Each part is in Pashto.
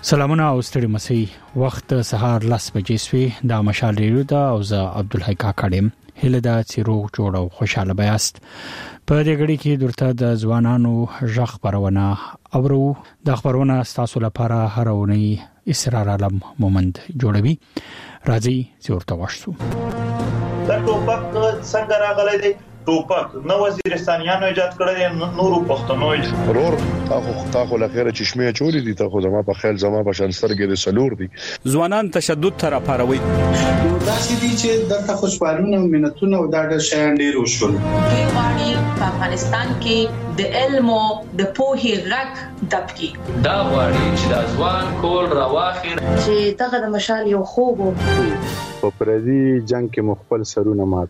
سلامونه او ستړي مسي وخت سهار 10 بجې سوي د مشال ریډیو دا او زه عبدالحی کاکړم هله دا چیرو جوړ او خوشاله بیاست په دې غړي کې درته د ځوانانو ژغ پرونه اورو د خبرونه تاسو لپاره هرونی اسرار عالم مومند جوړوي راځي چې ورته واشو دا ټوپک څنګه راغلی دی ټوپک نو وزیرستانیانو ایجاد کړی نورو پښتنو ضرور تاسو لخيره چشمه چولې دي تاسو زما په خیال زما په شانسترګې د سلور دي ځوانان تشدد تر پاروي دا چې دي چې د خوشحالونه مينتونه او دا د شیان ډیر وشول کیوانی په افغانستان کې د علم او د پوهې غږ دبکی دا وړي چې د ځوان کول راواخیر چې دغه د مشال یو خوب په پردي جنگ کې مخبل سرونه مات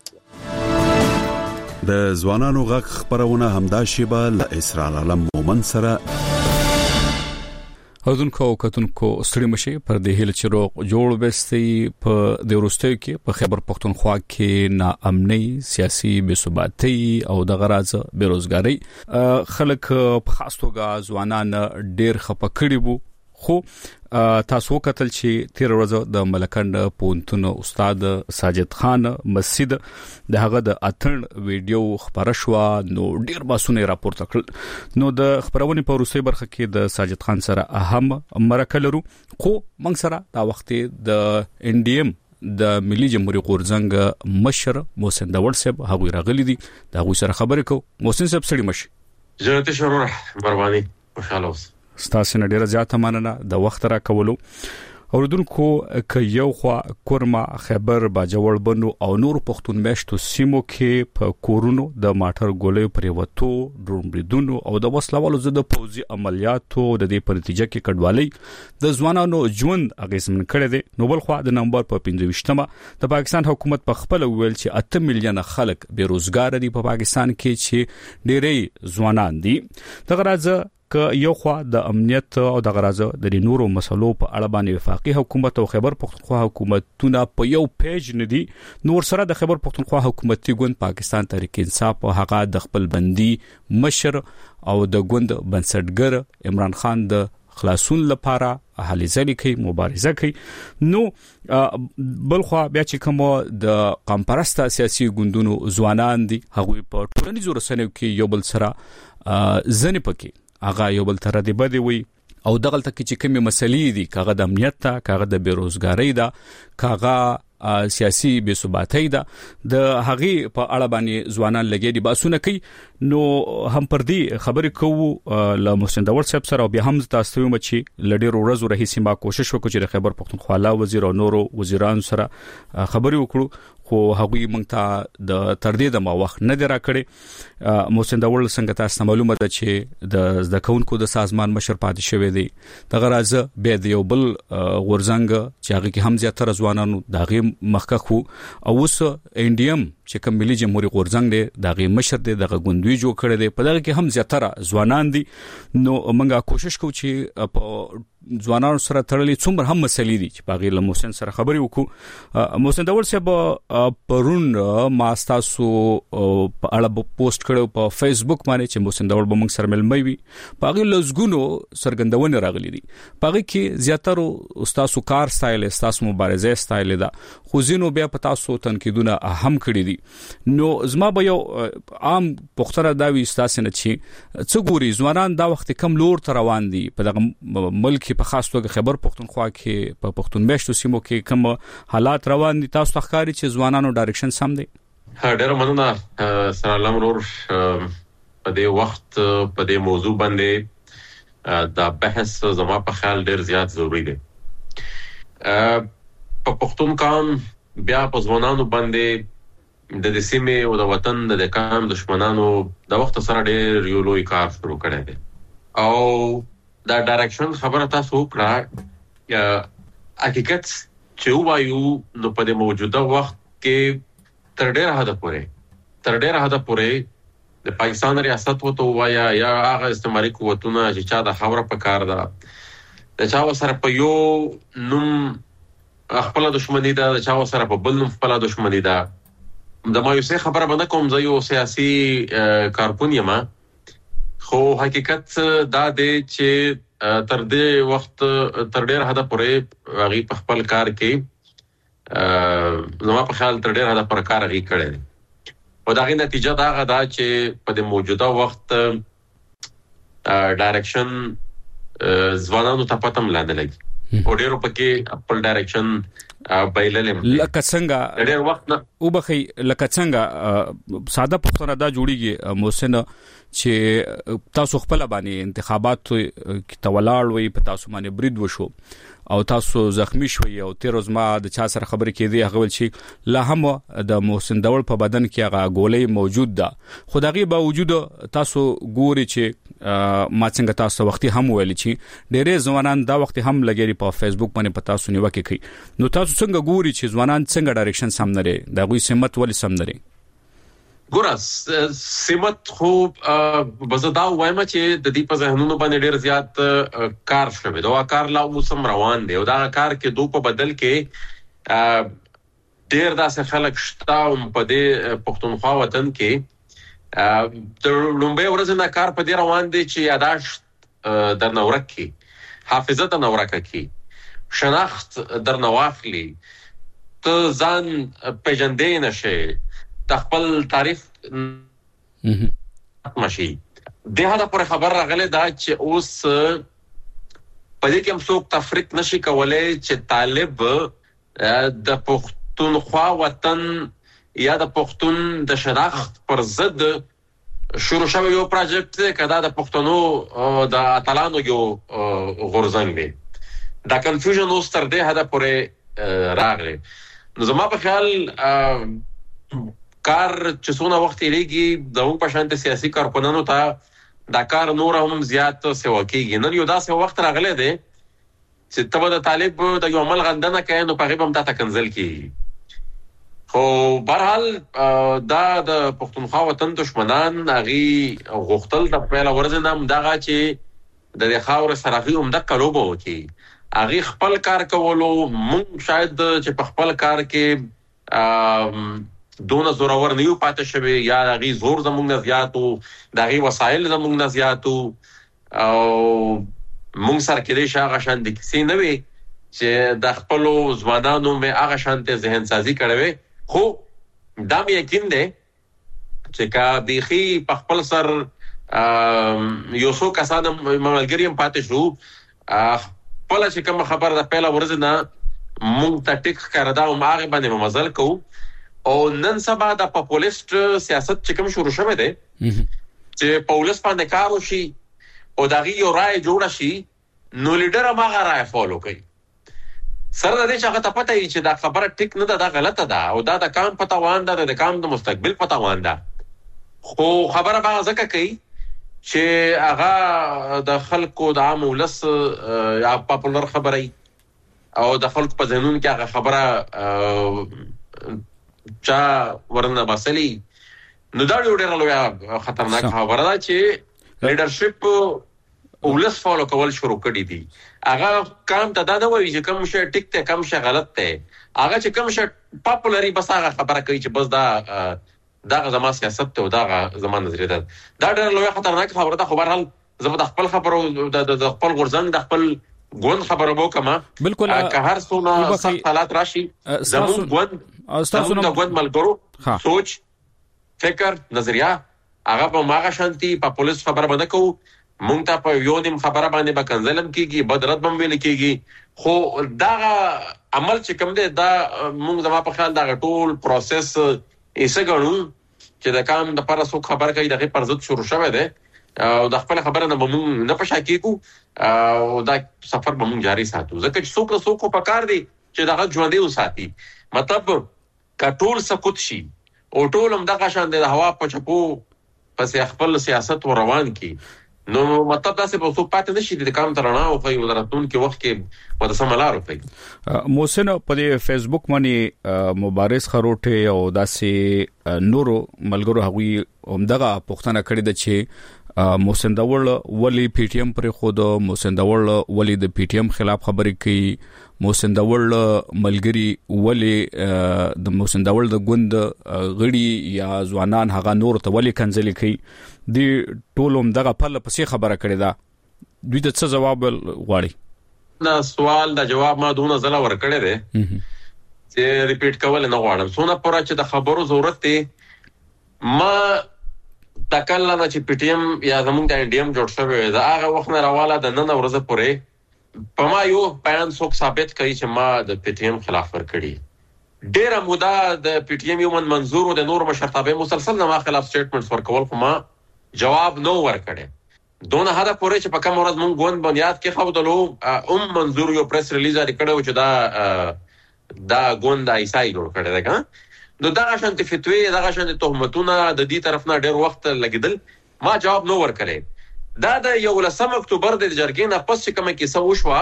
د ځوانانو غږ خبرونه همدا شیبه ل اسرار عالم مومن سره اذنکو کتونکو ستړي مشي پر د هیل چروق جوړ بستي په د ورستۍ کې په خیبر پختونخوا کې ناامنۍ سیاسي بې ثباتۍ او د غراض بیروزګاری خلک په خاص توګه ځوانان ډیر خپکړي وو خو تاسو کتل چې تیر ورځ د ملکند پونتون استاد ساجد خان مسجد د هغه د اتن ویډیو خبره شو نو ډیر باسونه راپورته کړ نو د خبرونه په روسي برخه کې د ساجد خان سره اهم مرکه لرو خو موږ سره دا وخت د NDM د ملي جمهوریت غورځنګ مشر محسن داوړ صاحب هغه راغلي دي دا غو سره خبرې کو محسن صاحب سړي مشي زه ته شروع مروانی خوشاله اوس ستاسو نه ډیره زیاته مننه د وخت را کولو اوردونکو ک یو خو کورما خبر باجوړ بنو او نور پښتون میشتو سیمو کې په کورونو د ماټر ګولې پریوتو ډرومبریدونو او د وسلوالو زده پوزي عملیاتو د دې په نتیجه کې کډوالۍ د ځوانانو ژوند اغیزمن کړي دي نو بل خو د نمبر په 15مه د پاکستان حکومت په خپل ویل چې 8 میلیون خلک بیروزګار دي په پاکستان کې چې ډېرې ځوانان دي دغه راځه ک یو خو د امنیت او د غرازه د نورو مسلو په اړه باندې وفاقي حکومت او خیبر پختونخوا حکومتونه په یو پیج ندي نور سره د خیبر پختونخوا حکومتي ګوند پاکستان تحریک انصاف او هغه د خپل بندي مشر او د ګوند بنسټګر عمران خان د خلاصون لپاره هلي ځلې کوي مبارزه کوي نو بلخوا بیا چې کوم د قامپرسته سیاسي ګوندونو ځوانان دي هغه په ټولنیزو رسنیو کې یو بل سره ځنې پکې اغه یو بل تر دې بده وي او دغه تل کې چې کومه مسلې دي کاغه د امنیت ته کاغه د بیروزګاری ده کاغه سیاسي بې ثباتۍ ده د هغه په اړه باندې ځوانان لګي دي باسونه کوي نو هم پر دې خبرې کوو ل محسن داوړ صاحب سره او بیا هم تاسو ته مچي لډیر ورځو رهي سیمه کوشش وکړو چې خیبر پختونخوا لا وزیر او نورو وزیران سره خبرې وکړو خو هغه مونږ ته د تر دې د ما وخت نه درا کړي محسن داوړ څنګه تاسو معلومه ده چې د کونکو د سازمان مشر پاتې شوی دی دغه راځه به د یو بل غورځنګ چې هغه کې هم زیاتره ځوانانو دغه مخکخ او اوس NDM چې کوم ملي جمهوریت غورځنګ دی دغه مشر دی دغه ګوندوی جوړ کړی دی په دغه کې هم زیاتره ځوانان دي نو موږ کوشش کوو چې په ځوانانو سره تړلې څومره هم مسلې دي چې باغې له محسن سره خبرې وکړو محسن داوړ صاحب پرون ما تاسو په اړه پوسټ کړو په فیسبوک باندې چې محسن داوړ به موږ سره ملمي وي باغې لزګونو سرګندونه راغلي دي باغې کې زیاتره استادو کار سټایل استاسو مبارزه سټایل ده خو زینو بیا په تاسو تنقیدونه اهم کړی دي نو زما به یو عام پختره دا وی استاسو نه چې څو ګوري ځوانان دا وخت کم لور تر روان دي په دغه ملک په خاص توګه خیبر پختونخوا کې په پختون میشتو سیمو کې کوم حالات روان دي تاسو ښکاری چې ځوانانو ډایرکشن سم دی ډېر مننه سلام ورور په دې وخت په دې موضوع باندې دا بحث زما په خیال ډېر زیات ضروری دی په پختون کان بیا په ځوانانو باندې د سیمې او د وطن د کام دشمنانو د وخت سره ډېر یو لوی کار شروع کړی دی او دا ډایرکشن خبره تاسو وکړه حقیقت چې وایو نو په دې موجوده وخت کې تر ډېر حد پورې د پاکستان ریاست وته وایا یا هغه استعماري قوتونه چې چا د خبره په کار ده د چا سره په یو نوم خپل دښمنی ده د چا سره په بل نوم خپل دښمنی ده د مایوسه خبره باندې کوم زه یو سیاسي کارکون یم خو حقیقت دا دی چې تر دې وخت تر ډېر حد پورې هغه په خپل کار کې زما په خیال تر ډېر حد پورې کار هغه کړی دی او دا غي نتیجه دا غدا چې په د موجوده وخت ډایرکشن ځوانانو ته پته ملانه لګي او ډېر پکې خپل ډایرکشن بایللم لکه څنګه ډېر وخت نه او بخي لکه څنګه ساده پښتنه دا جوړیږي محسن چې تاسو خپل باندې انتخابات کې تولاړ وي په تاسو باندې برید وشو او تاسو زخمی شوي او تیر ورځ ما د چا سره خبرې کېدې هغه ول چې لا هم د محسن دول په بدن کې هغه ګولې موجود ده خو دغه باوجود تاسو ګوري چې ما څنګه تاسو وختي هم ویل چې ډېرې ځوانان دا وختي هم لګيري په فیسبوک باندې په تاسو نیوکه کوي نو تاسو څنګه ګوري چې ځوانان څنګه ډایرکشن سم نه لري دا غوي سمت ولې سم نه لري ګورس سمت خو بزدا وایم چې د دې په ذهنونو باندې ډېر زیات کار شوی دا کار لا اوسم روان دی او دا کار کې دوه په بدل کې ډېر داسې خلک شته په دې پښتونخوا وطن کې تر لومبه ورځ نه کار په دې روان دی چې یاداشت در نورک کی حافظه در نورک کی شناخت در نواخلی ته ځان پیژندې نشي خپل تعریف ماشي د هغه پر خبر راغله دا چې اوس په دې کې هم څوک تفریق نشي کولای چې طالب د پښتونخوا وطن یا د پښتون د شناخت پر ضد شروع شوی یو پروژیکټ کدا د پښتنو د اتلانو یو غورځنګ دی دا کنفیوژن اوس تر دې حد پورې راغلی نو زما په خیال کار چې څونه وخت لريږي د په شانته سیاسي کارکونانو ته دا کار نور هم زیات سوا کېږي نن یو داسې وخت راغلی دی چې تبه د طالب د یو عمل غندنه کوي نو په غیبه هم تا کنزل کیږي خو بهرحال دا د پښتونخوا وطن دشمنان هغه غوښتل د پیل ورځ نام دغه چې د خاور سرغي هم د کلوبو کی هغه خپل کار کولو مونږ شاید چې په خپل کار کې دونه زورور نیو پاتې شوی یا هغه زور زمونږ نه زیاتو دغه وسایل زمونږ نه زیاتو او مونږ سره کې شاغه شان د کسی نه وي چې د خپل ځوانانو مې هغه شانته ذهن سازي کړوي خو دا مې یقین دی چې کا بيخي په خپل سر یو څو کسان ملګریم پاتې شو خپل چې کوم خبر د پیله ورځ نه مونږ ته ټیک کړه دا ماغه باندې مزل کو او نن سبا د پاپولیست سیاست چې کوم شروع شوه دی چې پولیس باندې کار وشي او دغه یو رائے جوړ شي نو لیډر هغه رائے فالو کوي سره د دې چې هغه ته پته وي چې دا خبره ټیک نه ده دا غلطه ده او دا د کام پته وان ده د کام د مستقبل پته وان ده خو خبره به ځکه کوي چې هغه د خلکو د عام ولس یا پاپولر خبري او د خلکو په ذهنونو کې هغه خبره چا ورنه باسلی نو دا ډېر لوی خطرناک خبره ده چې لیډرشپ ولس فالو کول شروع کړي دي هغه کام ته دا نه وایي چې کوم شی ټیک ته کوم شی غلط ته هغه چې کوم شی پاپولري بس هغه خبره کوي چې بس دا زما سیاست ته او دا زما نظریه ده دا ډېر لوی خطرناک خبره ده خو بهرحال زه د خپل خبرو د خپل غورځنګ د خپل ګوند خبره وکما بالکل که هر څونه سخت حالات راشي زموږ ګوند زموږ د ګوند ملګرو سوچ فکر نظریه هغه په ماغه شانتي په پولیس خبره باندې کو مونږ ته په یو نیم خبره باندې به کنزلم کیږي بدرت بم ویل کیږي خو دا عمل چې کوم دی دا مونږ زما په خیال دا ټول پروسس ایسه غنو چې د کام د پاره سو خبر کوي دغه پر ضد شروع شوه دی او د خپل خبره نه مونږ نه پښا کیږو او دا سفر به مونږ جاری ساتو ځکه چې څوک په کار دی چې دغه ژوندې وساتي مطلب کټول سکوت شي او ټول هم دغه شان د هوا په چپو پس خپل سیاست روان کی نو مطلب دا څه په څو پاتې نشي د کام ترانه او په ودرتون کې وخت کې په سملارو کوي محسن په فیسبوک باندې مبارز خروټه او داسې نورو ملګرو هغوی همدغه پښتنه کړی د چې محسن داوړ ولی پی ټی ایم پر خود محسن داوړ ولی د پی ټی ایم خلاف خبرې کوي محسن داوړ ملګری ولی د محسن داوړ د ګوند غړي یا ځوانان هغه نور ته ولی کنځلي کوي دی ټولوم دغه په لپسې خبره کړې ده دوی ته څه جواب غواړي دا سوال د جواب ما دونه زله ور کړې ده چې ریپیټ کول نه غواړم سونه پورا چې د خبرو ضرورت دی ما تکل نه چې پی ټی ایم یا زمونږ د انډیم جوړ شوی دا هغه وخت نه راواله د نن ورځ پورې په ما یو بیان څوک ثابت کوي چې ما د پی ټی ایم خلاف ورکړي ډیره موده د پی ټی ایم یو منظور او د نور مشرتابه مسلسل نه ما خلاف سټیټمنټس ورکول خو ما جواب نو ورکړي دونه هدا پورې چې په کوم ورځ مونږ ګوند بنیاد کې خو دلو منظور یو پریس ریلیز لري کړو چې دا ګوند ایسای جوړ کړی دا نو دا شانتي فتوی دا شانتي تهمتونه د دې طرف نه ډیر وخت لګیدل ما جواب نو ورکړي دا د 11 اکتوبر د جرګې نه پس کومه کیسه وشوه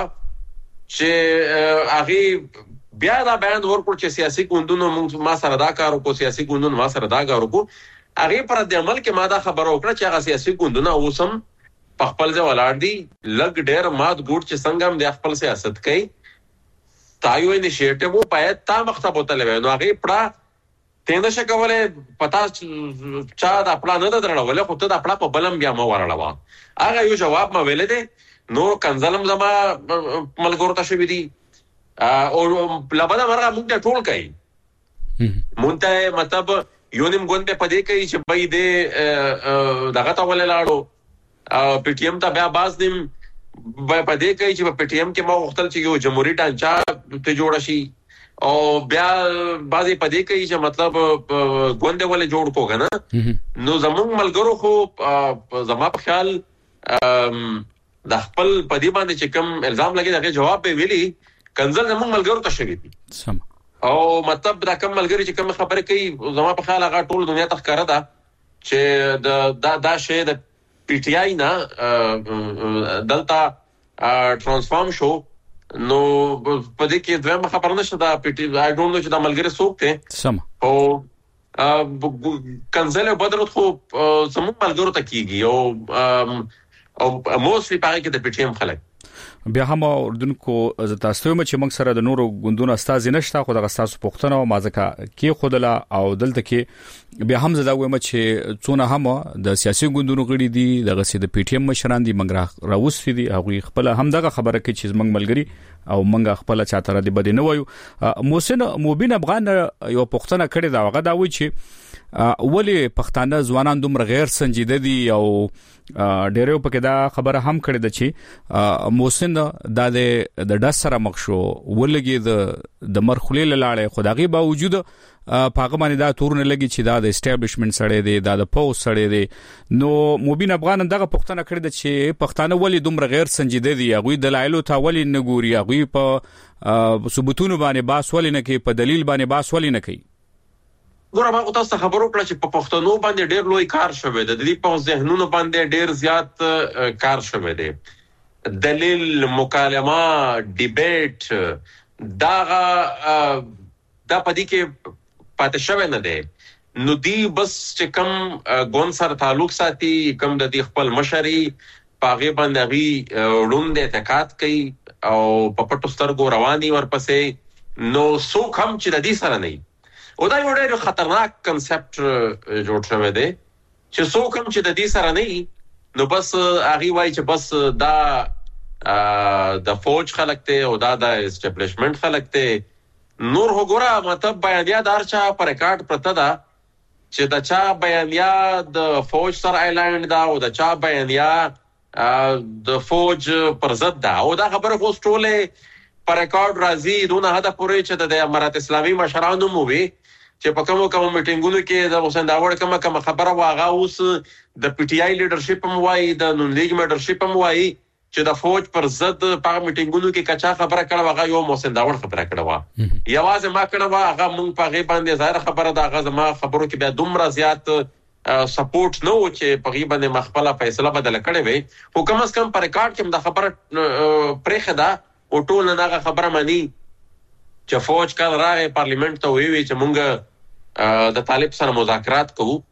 چې هغه بیا دا بیان ورکړ چې سیاسي ګوندونو ما سره دا کار وکړو سیاسي ګوندونو ما سره دا کار وکړو هغه پر د عمل کې ما دا خبر وکړه چې هغه سیاسي ګوندونه اوسم په خپل ځای ولاړ دي لګ ډیر مات ګوټ چې څنګه هم د خپل سیاست کوي تایو انیشیټیو پاید تا مختب ہوتا لوي نو هغه پړه تینده شکوله پتا چا دا خپل نه درړول خو ته دا خپل په بلم بیا مو ورړوا هغه یو جواب ما ویل دي نو کنزلم زما ملګرو ته شوی دي او لبدا مرغه مونږ ټول کوي مونته مطلب یونیم ګوند په دې کوي چې بای دې دغه تا ولې لاړو پی ټی ایم ته بیا باز دیم په دې کوي چې په پی ټی ایم کې ما وختل چې یو جمهوریت ډانچا ته جوړ شي او بیا بعضی پدې کوي چې مطلب ګوند ولې جوړ کوګ نه نو زموږ ملګرو خو زما په خیال د خپل پدې باندې چې کوم الزام لګي دغه جواب به ویلي کنزل زموږ ملګرو ته شوی دي سم او مطلب دا کوم ملګری چې کوم خبره کوي زما په خیال هغه ټول دنیا ته ښکاره ده چې دا شی د پی ټی آی نه دلتا ترانسفارم شو نو په دې کې دویم خبر نشته دا پی ټی آی ډونټ نو چې دا ملګری څوک ته سم او کنزل بدرت خو سمون ملګرو ته کیږي او موسلی پاره کې د پی ټی ایم خلک بیا هم اردوونکو تاسو ته چې موږ سره د نورو ګوندونو استاد نشته خو د تاسو پوښتنه او مازکه کې خودله او دلته کې بیا هم زدا وایم چې څونه هم د سیاسي ګوندونو غړي دي دغه سي د پی ټی ایم مشران دي موږ راوستي دي هغه خپل هم دغه خبره کوي چې موږ ملګری او موږ خپل چاته را دي بده نه وایو محسن مبین افغان یو پوښتنه کړې دا هغه دا وایي چې ولی پښتانه ځوانان دومره غیر سنجیده دي او ډیرو پکې دا خبره هم کړې ده چې محسن د ډس سره مخ شو ولګي د مرخلې لاړې خدایي باوجود پاغه باندې دا تورن لګي چې دا د اسټابلیشمنت سره دی دا د پوس سره دی نو مبین افغان دغه پښتنه کړې ده چې پښتانه ولی دومره غیر سنجیده دي هغه د لایلو ته ولی نه ګوري هغه په ثبوتونو باندې باس ولی نه کوي په دلیل باندې باس ولی نه کوي ګوره ما تاسو خبرو کړه چې په پښتنو باندې ډېر لوی کار شوی دی د دې په ذهنونو باندې ډېر زیات کار شوی دی دلیل مکالمه ډیبیټ دا پدې کې پاتې شوی نه دی نو دی بس چې کوم ګون سره تعلق ساتي کوم د دې خپل مشري پاغه باندې وړوند اعتقاد کوي او په پټو سترګو رواني ورپسې نو سو کم چې د دې سره نه او دا یو ډېر خطرناک کنسپټ جوړ شوی دی چې څوک هم چې د دې سره نه نو بس هغه وایي چې بس دا د فوج خلک ته او دا د اسټابلیشمنت خلک ته نور وګوره مطلب بیانیا دارچا پر ریکارډ پرته دا چې دا چا بیانیا د فوج سره اعلان دا او دا چا بیانیا د فوج پر ضد دا او دا خبره خو ټوله پر ریکارډ راځي دونه هدا پورې چې د امارات اسلامي مشرانو مو وي چې په کوم میټینګونو کې د حسین داوړ کوم خبره واغه اوس د پی ټی آی لیډرشپ هم وایي د نون لیگ لیډرشپ هم وایي چې د فوج پر ضد په میټینګونو کې کچا خبره کړه واغه یو حسین داوړ خبره کړه وا یوازې ما کړه واغه مونږ په غي باندې ظاهر خبره دا غزه ما خبرو کې بیا دومره زیات سپورټ نو چې په غي باندې مخبله فیصله بدل کړي وي حکومت کم پر ریکارډ کې د خبره پرېخه دا او ټول نه خبره مانی چې فوج کله راغی پارلیمنت ته وی چې مونږ د طالب سره مذاکرات کوو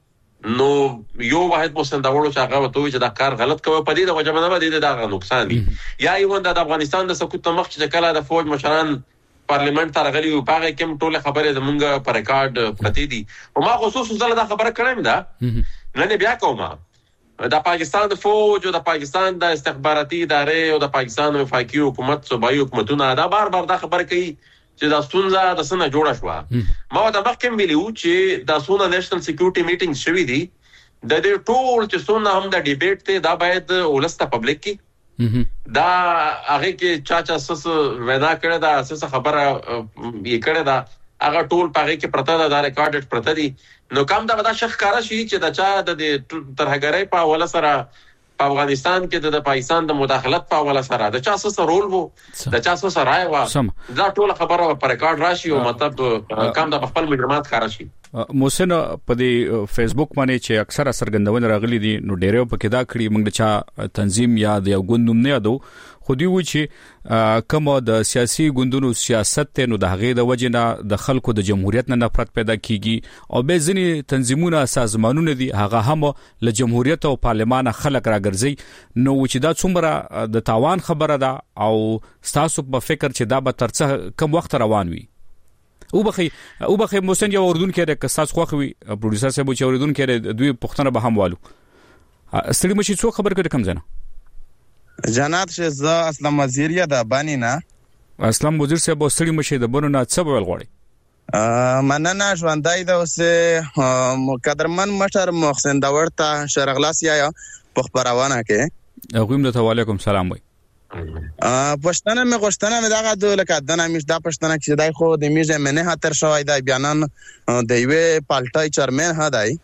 نو یو واحد مسنداوړو چې هغه وته چې دا کار غلط کوي په دې د وجه نه باندې دا نقصان دي یا ایوان د افغانستان د سقوط مخ چې کله د فوج مشران پارلیمنت ته راغلي او هغه کوم ټول خبره زمونږ پر ریکارډ پرتی دي او ما خصوصا زله دا خبره کړم دا نه بیا کومه د پاکستان د فوج او د پاکستان د استخباراتي ادارې او د پاکستان وفاقي حکومت صوبایي حکومتونه دا بار دا خبره کوي چې دا ستونزه د سنه جوړه شو ما دا مخکې ویلو چې دا سونه نېشنل سکیورټي میټینګ شوې دي د دې ټول چې سونه هم د ډیبیټ ته دا باید ولسته پبلک کی دا هغه کې چا سس وینا کړه دا اساس خبره یې کړه دا هغه ټول پاره کې پرته دا ریکارډډ پرته دي نو کوم دا شخ کارا شي چې دا چا د ترهګرۍ په ولا سره په افغانستان کې د پاکستان د مداخلت په ولا سره د چا سره رول وو د چا سره راي وا دا ټول خبره په ریکارډ راشي او مطلب کوم د خپل مجرمات کارا شي موسن په دې فیسبوک باندې چې اکثره سرګندونه راغلي دي نو ډیرو په کې دا کړی موږ د چا تنظیم یا د یو ګوندوم نه یادو خو دی و چې کوم د سیاسي ګوندونو سیاست ته نو د هغې د وجنه د خلکو د جمهوریت نه نفرت پیدا کیږي او به ځینی تنظیمونه سازمانونه دي هغه هم له جمهوریت او پارلمان خلک راګرځي نو چې دا څومره د تاوان خبره ده او تاسو په فکر چې دا به ترڅه کم وخت روان وي او بخي موسن یو اردن کې د کساس خوخوي پروډوسر صاحب چې اردن کې دوی پښتنه به هم والو ستړي مشي څو خبر کړي کم زنه جنات شزا اسلام وزیریا د بانینا اسلام وزیر صاحب ستړي مشي د بونو نه څه ویل غواړي مننه ژوندای د اوسه مقدرمن مشر محسن داور ته شرغلاسیا په خبرونه کې غویم د علیکم سلام وای پښتنه مې غوښتنه مې دغه د لکه دنه مې دا پښتنه چې دای خو د میزه منه هتر شوی دا بیانان د یوې پالټای چرمن هداي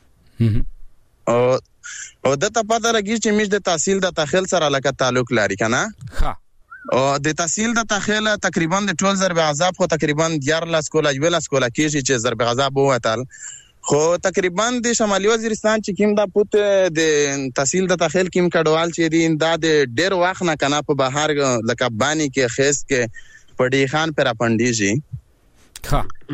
او د ته پته لګی چې میز د تحصیل د تخیل سره لکه تعلق لري کنه ها او د تحصیل د تخیل تقریبا د ټول ضرب عذاب خو تقریبا 11 کولا کېږي چې ضرب عذاب وته خو تقریبا د شمالي وزیرستان چې کیم دا پوت د تحصیل د تخیل کیم کډوال چې دین دا د ډیر وخت نه کنه په بهر لکه بانی کې خیس کې پړی خان پر اپندیږي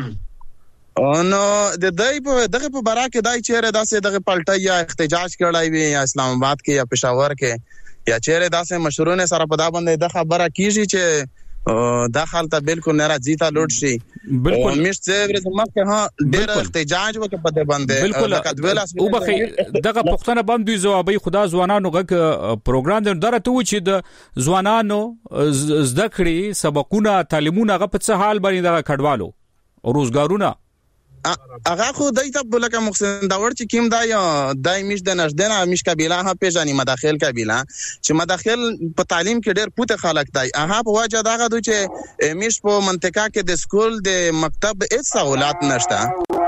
ها نو د دای په دغه په برا کې دای چیرې داسې دغه پلټي یا احتجاج کړای وي یا اسلام آباد کې یا پېښور کې یا چیرې داسې مشرونه سره په دا باندې د خبره کیږي چې داخل ته بالکل نه راځي تا لوټ شي بالکل مشته ورته مکه ها ډېر احتجاج وکړ په دې باندې او بخي دغه پښتنه باندې دوی جوابي خدا ځوانانو غک پروګرام درته و چې د ځوانانو زده کړې سبقونه تعلیمونه غ په څه حال باندې دغه کډوالو او روزګارونه هغه خو دایته لکه محسن داور چې کیم دای میش د نشدنه میش قبيله ها پیژني مداخل قبيله چې مداخل په تعلیم کې ډېر پوت خلک دی هغه په وجه داغه دوی چې میش په منطقه کې د سکول د مکتب هیڅ سہولت نشته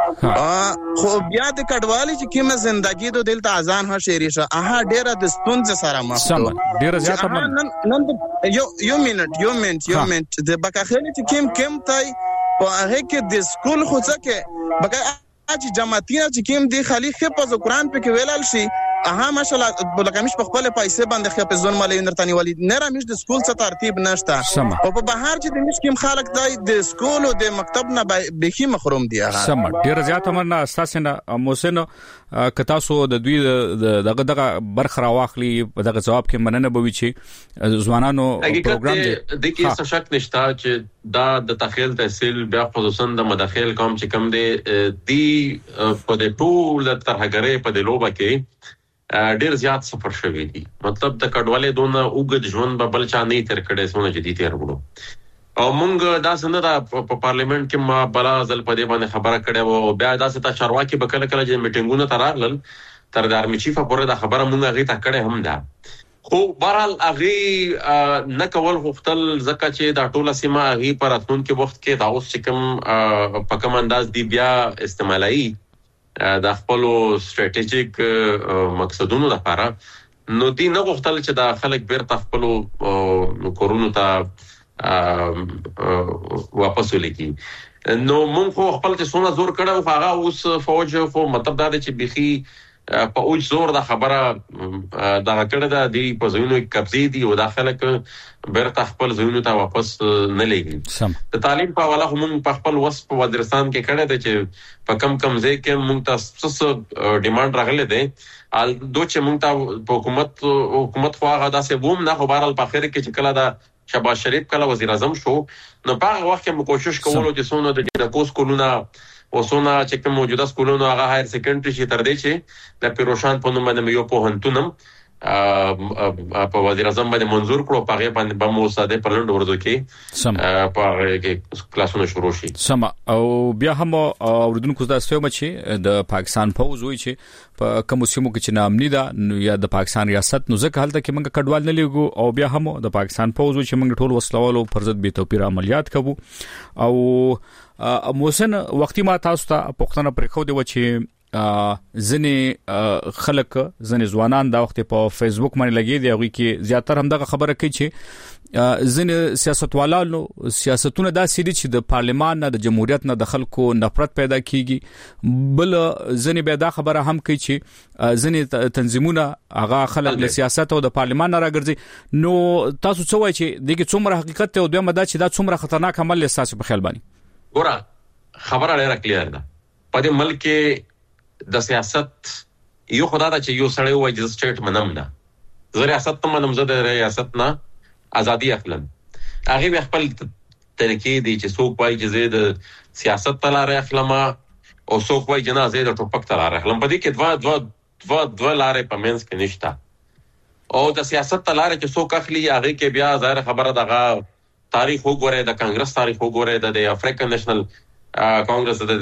خو بیا د کډوالي چې کیمه ژوندۍ د دلته اذان ها شعري شه هغه ډېر د ستونزې سره مخ ډېر زیات نن یو منټ د بکاخل چې کیم تای په هغه کې د سکول خو څه بګا چې جماعتونه چې کیم دی خالی خپل قرآن په کې ویلل شي اها ماشاءالله بلکې په خپل پیسې باندې خپل ځون مالي نرتنی ولی نه را مش د سکول څخه ترتیب نشته او په بهر چې د مش کیم خلک دای د سکول او د مکتب نه به محروم دي هغه سم ډیر زیات امرنا اساسنه موسن کتا سو د دوی دغه برخ را واخلي دغه جواب کې مننه بوي چې ځوانانو پروګرام د کې څه شک نشته چې دا د تخیل تحصیل بیا خصوصا د مداخل کوم چې کم دی په د ټول ترهګرۍ په د لوبه کې ډیر زیات سفر شوی دی مطلب د کډوالې دونه اوګد ژوند به بل چا نه تر کړي سونه جدي تیر وړو او مونږ دا څنګه د پارلیمنت کې ما بلا ځل په دې باندې خبره کړې او بیا دا ست چارواکي به کله چې میټینګونه ترالل تر د ارمی چیف پورې دا خبره مونږ غي تا کړې هم ده خو بهرحال اغي نه کول غوښتل ځکه چې دا ټوله سیمه اغي پر اتون کې وخت کې دا اوس چې کوم په کوم انداز دی بیا استعمالي د خپل استراتیژیک مقصدونو لپاره نو دی نه غوښتل چې دا خلک بیرته خپل کورونو ته واپس ولګي نو مونږ خپل ته سونه زور کړو هغه اوس فوج خو مطلب دا چې بيخي په اوج زور دا خبره دا کړه د دې په ځینو قبضې دي او داخله ک بیرته خپل ځینو ته واپس نه لګي. د تعلیم په حواله هم په خپل وسپ وزیرستان کې کړه د چې په کم ځای کې موږ تاسو ډیماند راغله دي ال دوه چې موږ ته حکومت خو هغه داسې بوم نه خو بهرال په اخر کې چې کله دا شهباز شریف کله وزیر اعظم شو نو په هغه وخت کې موږ کوشش کولو چې څونه د کوس کولونه وسونه چې کوم موجوده سکولونو هغه هایر سیکنډري شي تر دې چې د پیروشان په نوم باندې یو پوهنتونم په وزیر اعظم باندې منظور کړو په هغه باندې به مو ساده پرلند ورځو کې په هغه کې کلاسونه شروع شي. سم او بیا هم اوردونکو د اسوي مچ د پاکستان فوج وی چې په کوم سیمو کې چې نامنی دا یا د پاکستان ریاست نو ځکه حالت کې موږ کډوال نه لګو او بیا هم د پاکستان فوج وی چې موږ ټول وسلوالو فرضت به توپیر عملیات کوو او موسن وختي ما تاسو ته پښتنه پرخو دی و چې ځنې خلک ځنې ځوانان دا وخت په فیسبوک باندې لګي دی هغه کې زیاتره هم دغه خبره کوي چې ځنې سیاستوالانو سیاستونه دا سړي چې د پارلمان نه د جمهوریت نه د خلکو نفرت پیدا کیږي بل ځنې به دا خبره هم کوي چې ځنې تنظیمونه هغه خلک له سیاست او د پارلمان نه راګرځي. نو تاسو څه وایي چې دغه څومره حقیقت ته او دوی مدا چې دا څومره خطرناک عمل لساسو په خیال باندې؟ ګوره خبره ډیره کلیر ده په دې ملک کې د سیاست یو خدای دا چې یو سړی وایي چې سټیټ منم نه زه ریاست ته منم زه د ریاست نه ازادي اخلم هغه خپل طریقې دي چې څوک وایي چې زه د سیاست ته لارې اخلم او څوک وایي چې نه زه د ټوپک ته لارې اخلم. په دې کې دوه لارې په منځ کې نشته او د سیاست ته لارې چې څوک اخلي هغه کې بیا ظاهر خبره دغه تاریخ وګورئ د کانګرس تاریخ وګورئ د افریقن نېشنل کانګرس د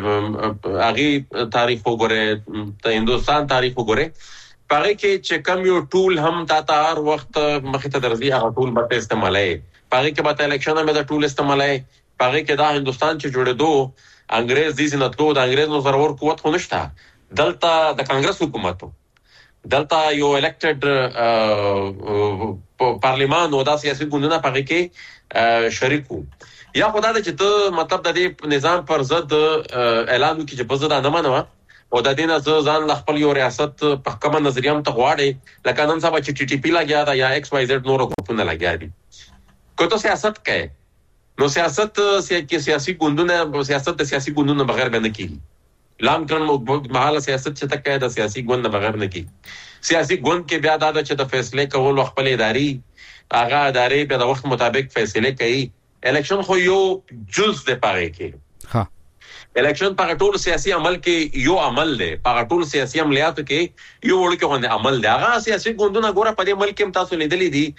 هغه تاریخ وګورئ د هندستان تاریخ وګورئ پاره کې چې کم یو ټول هم تا هر وخت مخې ته درځي هغه ټول به استعمالای پاره کې به الیکشن هم د ټول استعمالای پاره کې دا هندستان چې جوړېدو انګريز دي نه ټول د انګريز نو ضرور قوت خو نشته دلته د کانګرس حکومتو دلته یو الیکټډ پارلیمان او د سیاسي ګوندونو په کې شریکو یا خدای دې چې ته مطلب د دې نظام پر ضد اعلان وکړي چې په ضد نه منو او د دې نه ځان خپل یو ریاست په کومه نظریه هم ته غواړي لکه نن سبا چې ټي ټي پی لګیا دا یا ایکس واي زد نور ګروپونه لګیا دي کوته سیاست کوي نو سیاست سیاسي ګوندونه سیاست د سیاسي ګوندونو بغیر باندې کیږي لام کړم مهاله سیاست چې تک د سیاسي ګوند بغیر نه کی سیاسي ګوند کې بیا دا چې د فیصله کول خپل اداري هغه ادارې په د وخت مطابق فیصله کوي. الیکشن خو یو جز د پاره کې ها الیکشن په ټول سیاسي عمل کې یو عمل دی په ټول سیاسي عملیاتو کې یو ورکه غونډه عمل دی هغه سیاسي ګوندونه ګوره په دې ملک کې تاسو لیدلې دي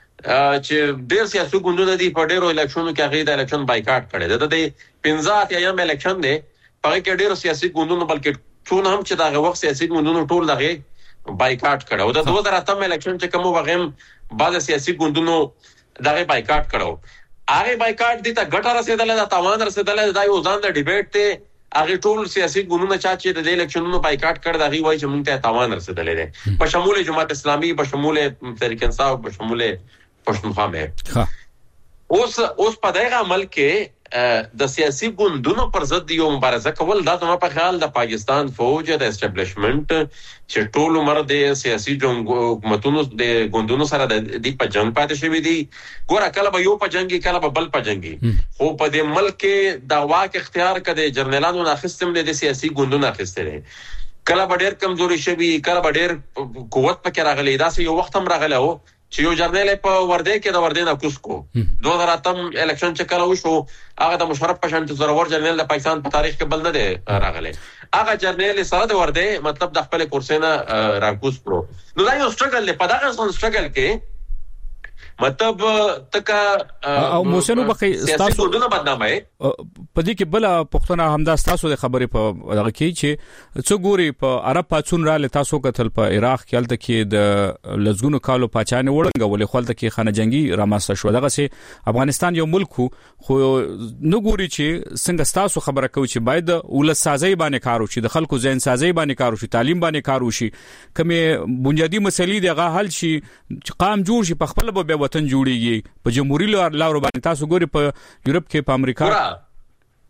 چې ډېر سیاسي ګوندونه دي په ډېرو الیکشنونو کې هغه د الیکشن بایکاټ کړي د 15 یا الیکشن دی پاره کې ډېر سیاسي ګوندونو بلکې ټول هم چې دا وخت سیاسي ګوندونو ټول دغه بایکاټ کړو د 2008 الیکشن چې کوم وغیم بعض سیاسي ګوندونو دغه بایکاټ کړو هغه بایکاټ دي ته ګټه رسیدله د تاوان رسیدله دا یو ځان د ډیبیټ ته هغه ټول سیاسي ګوندونو چې د الیکشنونو بایکاټ کړ دغه وایي چې موږ ته تاوان رسیدله ده په شمول جماعت اسلامي په شمول تحریک انصاف په شمول پښتونخوا مې اوس په دغه عمل کې د سیاسي ګوندونو پر ضد یو مبارزه کول دا زما په خیال د پاکستان فوج د اسټابلیشمنت چې ټول عمر د سیاسي حکومتونو د ګوندونو سره د په جنگ پاتې شوی دي ګوره کله به یو په جنگي کله به بل په جنگي خو په دې ملک کې د واک اختیار کړي جرنیلانو نه خستم د سیاسي ګوندونو اخیستل کله به ډېر کمزوري شوی کله به ډېر قوت پکې راغلی دا یو وخت هم راغلی او چې یو جرنیل په ورده کې د ورده نه کوس کو 2008 الیکشن چې کله وشو هغه د مشرف په شان ضرور جرنیل د پاکستان په تاریخ کې بل نه دی راغلی هغه جرنیل سره د ورده مطلب د خپل کورسینه راکوس پرو نو دا یو سټرګل دی په دغه سټرګل کې مطلب تکا او موسنو بخي تاسو دونه بدنامه په دې کې بل پښتنه همدا تاسو د خبرې په دغه کې چې څو ګوري په عرب پاتون را ل تاسو کتل په عراق کې الته کې د لزګونو کالو پاچانه وړنګولې خپل کې خانه جنگي رامسته شو دغه سي افغانستان یو ملک خو نو ګوري چې څنګه تاسو خبره کوي چې باید ولس سازي باندې کار وشي د خلکو ذهن سازي باندې کار وشي تعلیم باندې کار وشي کومه بنیادی مسلې دغه حل شي چې قام جوړ شي په خپل به وطن جوړيږي په جمهوریت لارو باندې تاسو ګوري په یورپ کې په امریکا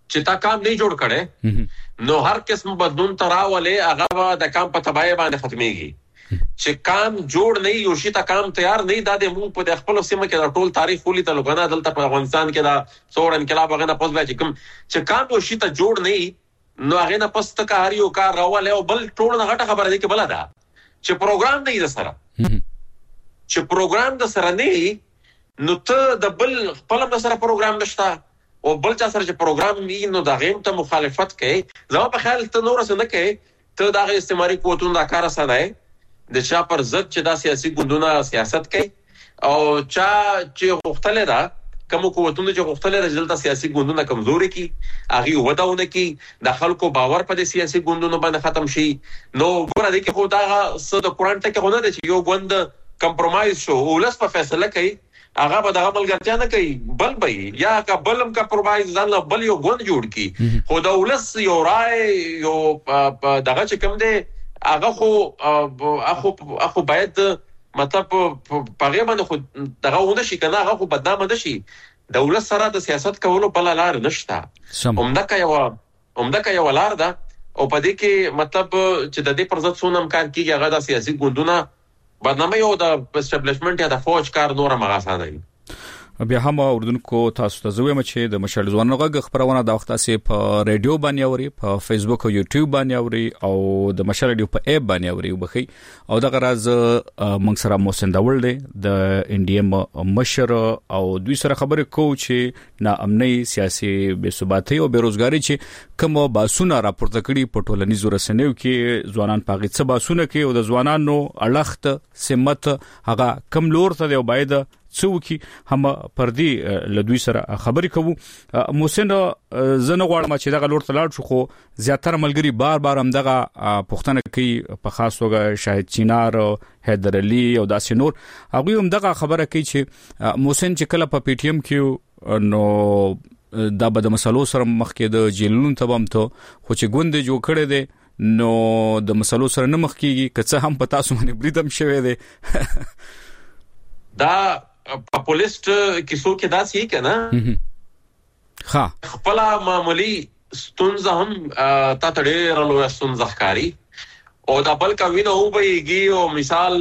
چې تا کام نه جوړ کړي نو هر قسم بدلون تراولې هغه د کام په تبعی باندې ختميږي چې کام جوړ نه یو شي تا کام تیار نه د موږ په خپل سیمه کې د ټول تاریخ ولې ته لګنه دلته په افغانستان کې دا څور انقلاب غنه پوس بیا چې کام یو شي ته جوړ نه نو هغه نه پس ته کار یو کار راولې او بل ټول نه غټه خبره دي کې بل دا چې پروګرام نه د سره چې پروګرام د سره نه نو ته د بل خپل د سره پروګرام نشته او بل چا سره چې پروګرام وي نو دا غیم ته مخالفت کوي زما په خیال ته نور څه نه کوي ته دا استعماري قوتونو دا کار ساده د چا پر ضد چې دا سیاسي ګوندونه سیاست کوي او چا چې غوښتل دا کوم قوتونه چې غوښتل دا دلته سیاسي ګوندونه کمزوري کی هغه وداونه کی د خلکو باور په سیاسي ګوندونو باندې ختم شي نو ګوره دې کې خو دا څه د قران ته کې غوڼه دي چې یو ګوند کمپرمایز شو ولس په فیصله کوي هغه به د عملګرتیا نه کوي بل به یا کا بلم کمپرمایز ځان بل یو ګوند جوړ کی خو د ولس یو رائے یو دغه چې کوم دی هغه خو باید مطلب پغه باندې خو دغه ونه شي کنه هغه خو بدنامه نشي د ولس سره د سیاست کولو بل لار نشته عمده یو لار ده او په دې کې مطلب چې د دې پر ضد څونه امکان کیږي هغه د سیاسي ګوندونه بدنامه یو د اسټابلیشمنت یا د فوج کار نور مغاسانه دي بیا هم اردوونکو تاسو ته زویم چې د مشال ځوانانو غږ خبرونه د وخت اسې په ریډیو باندې اوري په فیسبوک او یوټیوب باندې اوري او د مشال ریډیو په اپ باندې اوري وبخي او د غراز موږ سره محسن داول دی د انډیم مشر او دوی سره خبرې کوو چې ناامنۍ سیاسي بې ثباتۍ او بیروزګاری چې کوم باسونه راپورته کړي په ټولنیزو رسنیو کې ځوانان پاغي څه باسونه کوي او د ځوانانو اړخت سمت هغه کم لور ته دی او باید څوکي هم پردي لدوی سره خبرې کوو محسن زنه غواړم چې دغه لور تلاړ شو خو زیاتره ملګری بار هم دغه پښتنه کوي په خاص توګه شاهد چینار حیدر علي او داسې نور هغه هم دغه خبره کوي چې محسن چې کله په پی ټی ایم کې نو دا به د مسلو سره مخ کې د جیلونو تبم ته خو چې ګوند جوړ کړي دي نو د مسلو سره نه مخ کیږي که څه هم په تاسو باندې بریدم شوی دی دا پاپولیست کیسو کې داسې کنه ها خپل معمولی ستونزه هم تا تړې رالو ستونزه ښکاری او دا بل کا وینه او بهږي او مثال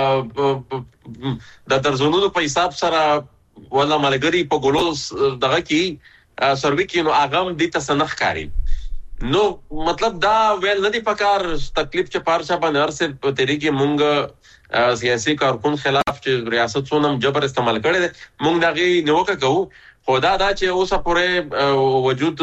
د درزونو په حساب سره ولا ملګری په ګولو دغه کې سروي کې نو اغم دي تسنخ کاری نو مطلب دا ویل نه دی پکار تکلیف چې پارشا باندې ارسه په طریقې مونږ سیاسي کارکون خلاف چې ریاست څونم جبر استعمال کړي مونږ دغه نیوکه کوو خدا دا چې اوسه پورې وجود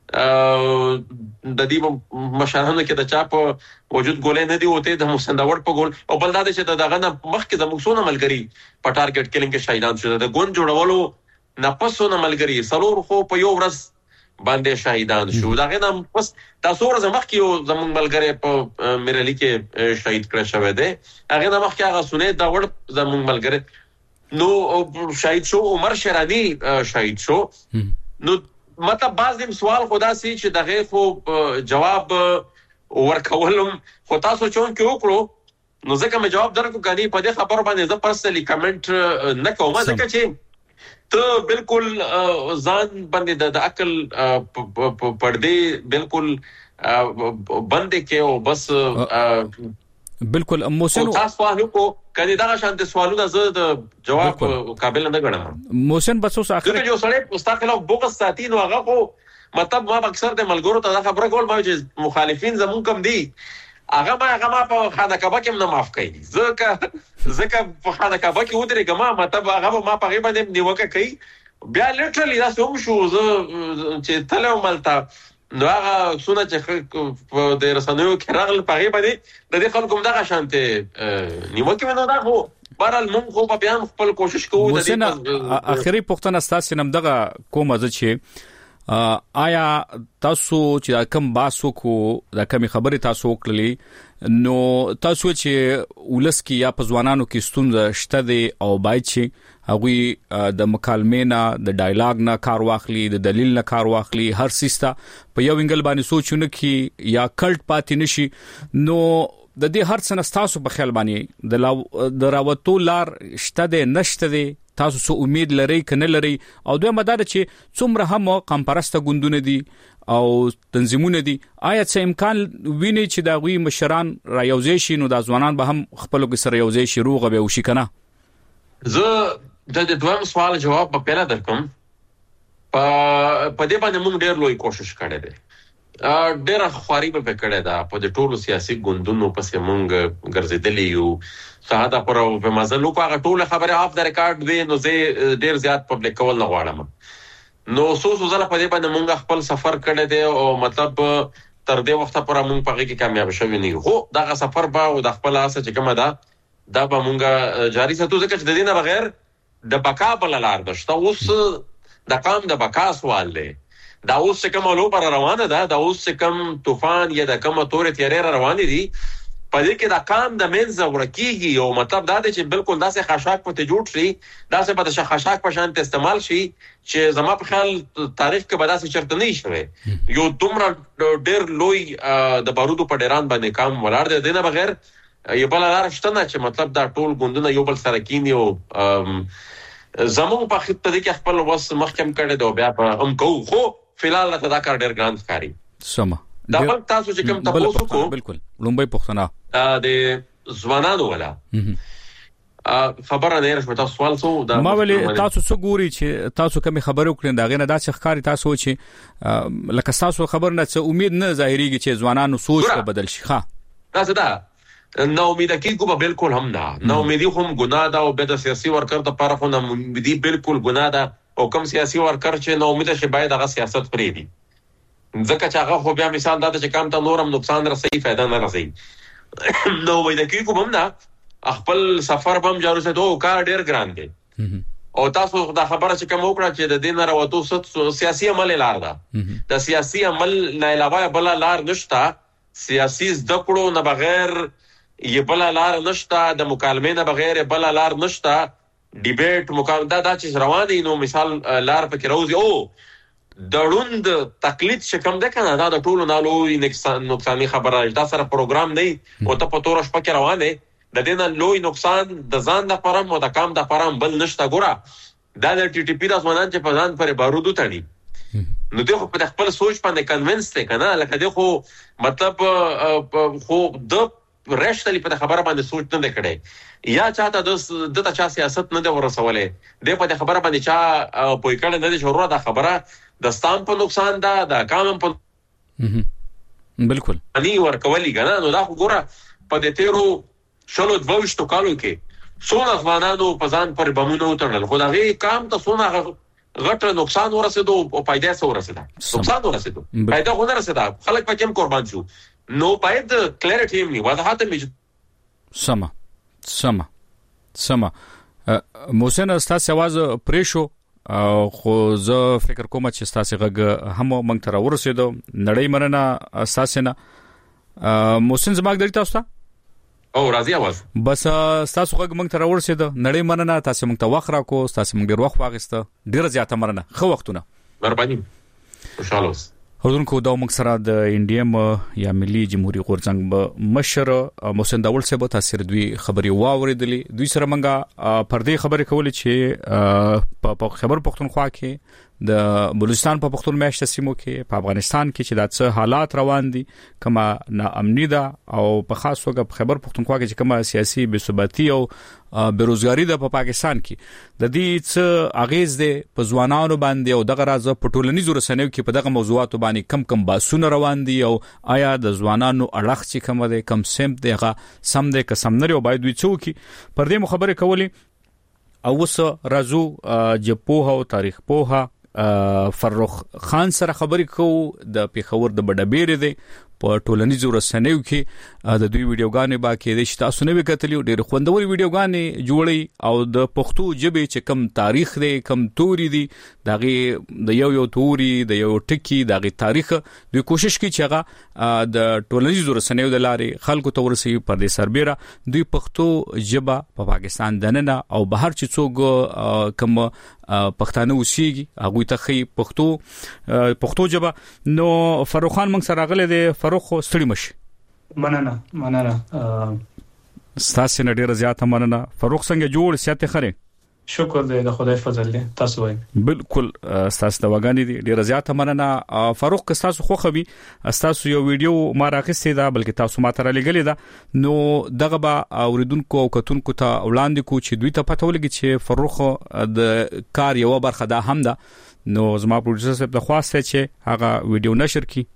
د دې مشرانو کې د چا په وجود ګولې نه دی وته د محسن داوړ په ګول او بل دا چې دغه نه مخکې د مخصوصه ملګری په ټارګټ کلینګ کې شهیدان شو د ګوند جوړولو نه پسونه ملګری سلور خو په یو ورځ باندې شهیدان شو دغه نه پس تاسو ورځ مخکې زموږ ملګری په میرلی کې شهید کړ شوی دی هغه نه مخکې هغه سونه داوړ زموږ ملګری نو شهید شو عمر شرانی شهید شو نو مطلب باز دې سوال خدا سي چې دغه خو جواب ورکولم خو تاسو چون کې وکړو نو ځکه مې جواب درکو غني په دې خبر باندې زه پرسنلی کمنټ نه کوم ځکه چې ته بالکل ځان باندې د عقل پردې بالکل باندې کې او بس بالکل محسن تاسو وایو کو کله دا شانت سوالونه زه د جواب قابل نه غواړم محسن بس اوس اخر جو سړی مستقله بوغ ساتي نو هغه کو مطلب ما اکثر د ملګرو ته خبره کول ما چې مخالفین زمون کم دي هغه ما په خانه کعبه کې نه معاف کوي ځکه په خانه کعبه کې ودرېګم ما مطلب هغه ما په غیبه نیوکه کوي بیا لټرلی دا سوم شو چې تلو ملتا نو هغه سونه چې د رسنیو کې راغل په غیبه دي د دې خلکو دغه شانته نیوکه نه دا خو بهرحال موږ خو په بیان خپل کوشش کوو د دې اخري پښتنه ستاسو نم دغه کومه چې آیا تاسو چې کوم باسو کو د کوم خبره تاسو وکړلې نو تاسو چې ولس کې یا پځوانانو کې ستونزه شته دي او باید چې هغه د مکالمې نه د ډایلاګ نه کار واخلي د دلیل نه کار واخلي هر سیستا په یو انګل باندې سوچونه کې یا کلټ پاتې نشي نو د دې هر څه نستاسو په خیال باندې د راوتو لار شته دي نشته دي تاسو څه امید لرئ کنه لرئ او دوی مدار چې څومره هم قمپرسته ګوندونه دي او تنظیمونه دي آیا څه امکان ویني چې دا غوي مشران را یوځای شي نو د ځوانان به هم خپل کې سره یوځای شي روغه به وشي کنه زه د دویم سوال جواب په پیله درکم په دې باندې موږ ډېر لوی کوشش کړی دی ډېر خواري به کړی دا په د ټولو سیاسي ګوندونو پسې موږ ګرځېدلی یو ساده پر په مزلو کو هغه ټول خبره اف د ریکارډ وی نو زه ډېر زیات پبلک کول نه غواړم نو سوسو زله په دې باندې موږ خپل سفر کړی دی او مطلب تر دې وخت پورې موږ په کې کامیاب شوی نه یو دا سفر به او د خپل اساس چې کومه دا به موږ جاری ساتو ځکه چې د دې نه بغیر د بقا بل لار نشته اوس د قام د بقا سوال دی دا اوس کوم لو پر روانه ده دا اوس کوم طوفان یا د کوم تورې تیارې روانې دي په دې کې د قام د منځ ورکیږي او مطلب دا دی چې بالکل داسې خشاک پته جوړ شي داسې په د خشاک په شان استعمال شي چې زما په خیال تاریخ کې به داسې چرته نه شي یو دومره ډېر لوی د بارودو په ډیران باندې کام ولاړ دی دنه بغیر یو بل لار شته نه چې مطلب دا ټول ګوندونه یو بل سره کینی او زمون په خطه دي کې خپل وس محکم کړي دا بیا په هم کو خو فلال ته دا کار ډېر ګران ښکاري سم دا بل تاسو چې کوم تاسو کو بالکل لومبي پښتنه د ځوانانو ولا خبره نه رښتیا سوال سو دا ما ولې تاسو څه ګوري چې تاسو کوم خبرو کړئ دا غنه داسې ښکاری تاسو چې لکه تاسو خبر نه څه امید نه ظاهريږي چې ځوانانو سوچ به بدل شي ښه تاسو دا نو امید کېږو به بالکل هم نه نو امیدي هم ګناه ده او به د سیاسي ورکر د لپاره خو نه امیدي بالکل ګناه ده او کوم سیاسي ورکر چې نو امید شي باید هغه سیاست پرې دي ځکه چې هغه خو بیا مثال دا چې کام ته نورم نقصان رسي فائدہ نه رسي نو امید کېږو هم نه خپل سفر بم جارو سه دوه کار ډېر ګران دی او تاسو دا خبره چې کوم وکړه چې د دین راوتو ست سیاسي عمل لار ده د سیاسي عمل نه علاوه بل لار نشته سیاسي زده کړو نه بغیر یې بل لار نشته د مکالمې نه بغیر بل لار نشته ډیبیټ مکالمه دا چې رواني نو مثال لار پکې راوځي او دړوند تقلید شکم ده کنه دا د ټولو نالوي نقصاني خبره دا سره پروګرام نه او ته په تور شپه کې روانه د دې نه لوی نقصان د ځان د پرم او د کام د پرم بل نشته ګوره دا د ټي ټي پی د ځوانان چې په ځان پر بارودو تړي نو دغه په خپل سوچ باندې کنوینس ته کنه لکه دغه مطلب خو د رښتلی په خبره باندې سوچ نه کړي یا چاته د چا سیاست نه دی ورسولې د په خبره باندې چا پوي کړي نه دي شروع دا خبره د ستام په نقصان ده د قانون په بالکل اني ورکولي کنه نو دا ګوره په دې تیرو شلو 22 کالو کې څونه افغانانو په ځان پر بمونو وتړل خو دا غي کام ته څونه غټ نقصان ورسېدو او پیدا سره ورسېده نقصان ورسېدو پیدا خو نه رسېده خلک پکې هم قربان شو نو باید کلیریټي می وضاحت می سما موسن استاد आवाज پریشو خو زه فکر کوم چې تاسو غږ هم مونږ ته ورسېدو نړۍ مننه اساسنه موسن زماګ درته تاسو او راځي आवाज بس تاسو غږ مونږ ته ورسېدو نړۍ مننه تاسو مونږ ته وخت راکو تاسو مونږ ډیر وخت واغسته ډیر زیاته مننه خو وختونه مهرباني خوشاله اوسئ حضورونکو دا موږ سره د انډیم یا ملي جمهوریت غورځنګ به مشر محسن داول صاحب تاسو دوی خبري واوریدلې دوی سره منګه پردي خبرې کولې چې په خبر پښتونخوا کې د بلوچستان په پښتون میاشت سیمو کې په افغانستان کې چې دا څه حالات روان دي کما ناامني ده او په خاص توګه په خبر پښتونخوا کې چې کما سیاسي بېثباتي او بیروزګاری ده په پاکستان کې د دې څه اغیز ده په ځوانانو باندې او دغه راز په ټولنیزو رسنیو کې په دغه موضوعاتو باندې کم باسونه روان دي او آیا د ځوانانو اړخ چې کوم ده کم سم دغه سم ده که سم نه باید وي څوک پر دې خبره کولې او وس رازو جپوها او تاریخ پوها فرخ خان سره خبرې کو د پیښور د بډبېره دی په ټولنیزو رسنیو کې د دوی ویډیوګانې باکې د تاسو نه وکټلی ډېر خوندوري ویډیوګانې جوړي او د پښتو ژبې چې کم تاریخ دی کم توري دی دغه د یو توري د یو ټکی دغه تاریخ دوی کوشش کوي چې هغه د ټولنیزو رسنیو د لارې خلکو ته ورسي پر دې سربېره دوی پښتو ژبه په پاکستان دننه او بهر چې څوک کم پښتانه وسیږي هغه ته خي پښتو ژبه نو فروخان موږ سره غلې دی فروخ ستړي مشي مننه ستاسو نه ډیره زیاته مننه فروخ څنګه جوړ سیاته خره شکر دې د خدای فضل دی تاسو وایي بالکل تاسو د وګانی دي ډیر زیاته مننه فاروق که تاسو خو خوي تاسو یو ویډیو ما راغستې ده بلکې تاسو ما تر لګلې ده نو دغه به اوریدونکو او کتونکو ته وړاندې کو چې دوی ته پته ولګي چې فاروق د کار یو برخه ده هم ده نو زما پروډوسر صاحب د خواسته چې هغه ویډیو نشر کړي.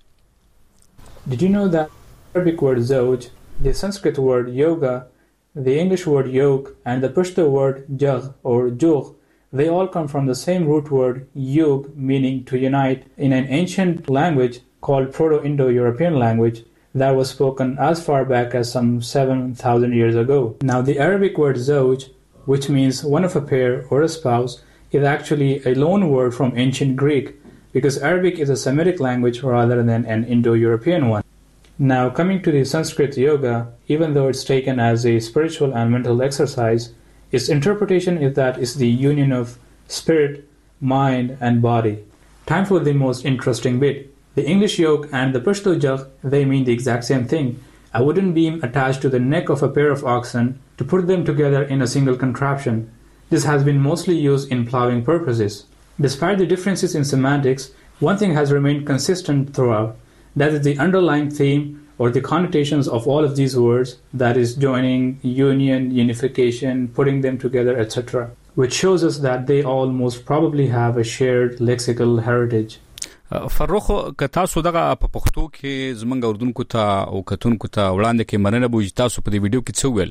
Did you know that Arabic word zawj, the Sanskrit word yoga, the English word yoke, and the Pashto word jagh or jugh, they all come from the same root word yug, meaning to unite, in an ancient language called Proto-Indo-European language that was spoken as far back as some 7,000 years ago. Now, the Arabic word zawj, which means one of a pair or a spouse, is actually a loan word from ancient Greek, because Arabic is a Semitic language rather than an Indo-European one. Now, coming to the Sanskrit yoga, even though it's taken as a spiritual and mental exercise, its interpretation is that it's the union of spirit, mind, and body. Time for the most interesting bit. The English yoke and the Pashto jagh, they mean the exact same thing. A wooden beam attached to the neck of a pair of oxen to put them together in a single contraption. This has been mostly used in plowing purposes. Despite the differences in semantics, one thing has remained consistent throughout. That is the underlying theme or the connotations of all of these words, that is joining, union, unification, putting them together, etc., which shows us that they all most probably have a shared lexical heritage. فاروق که تاسو دغه په پښتو کې زمونږ اردوونکو ته او کتونکو ته وړاندې کې مننه بوج تاسو په دې ویډیو کې څه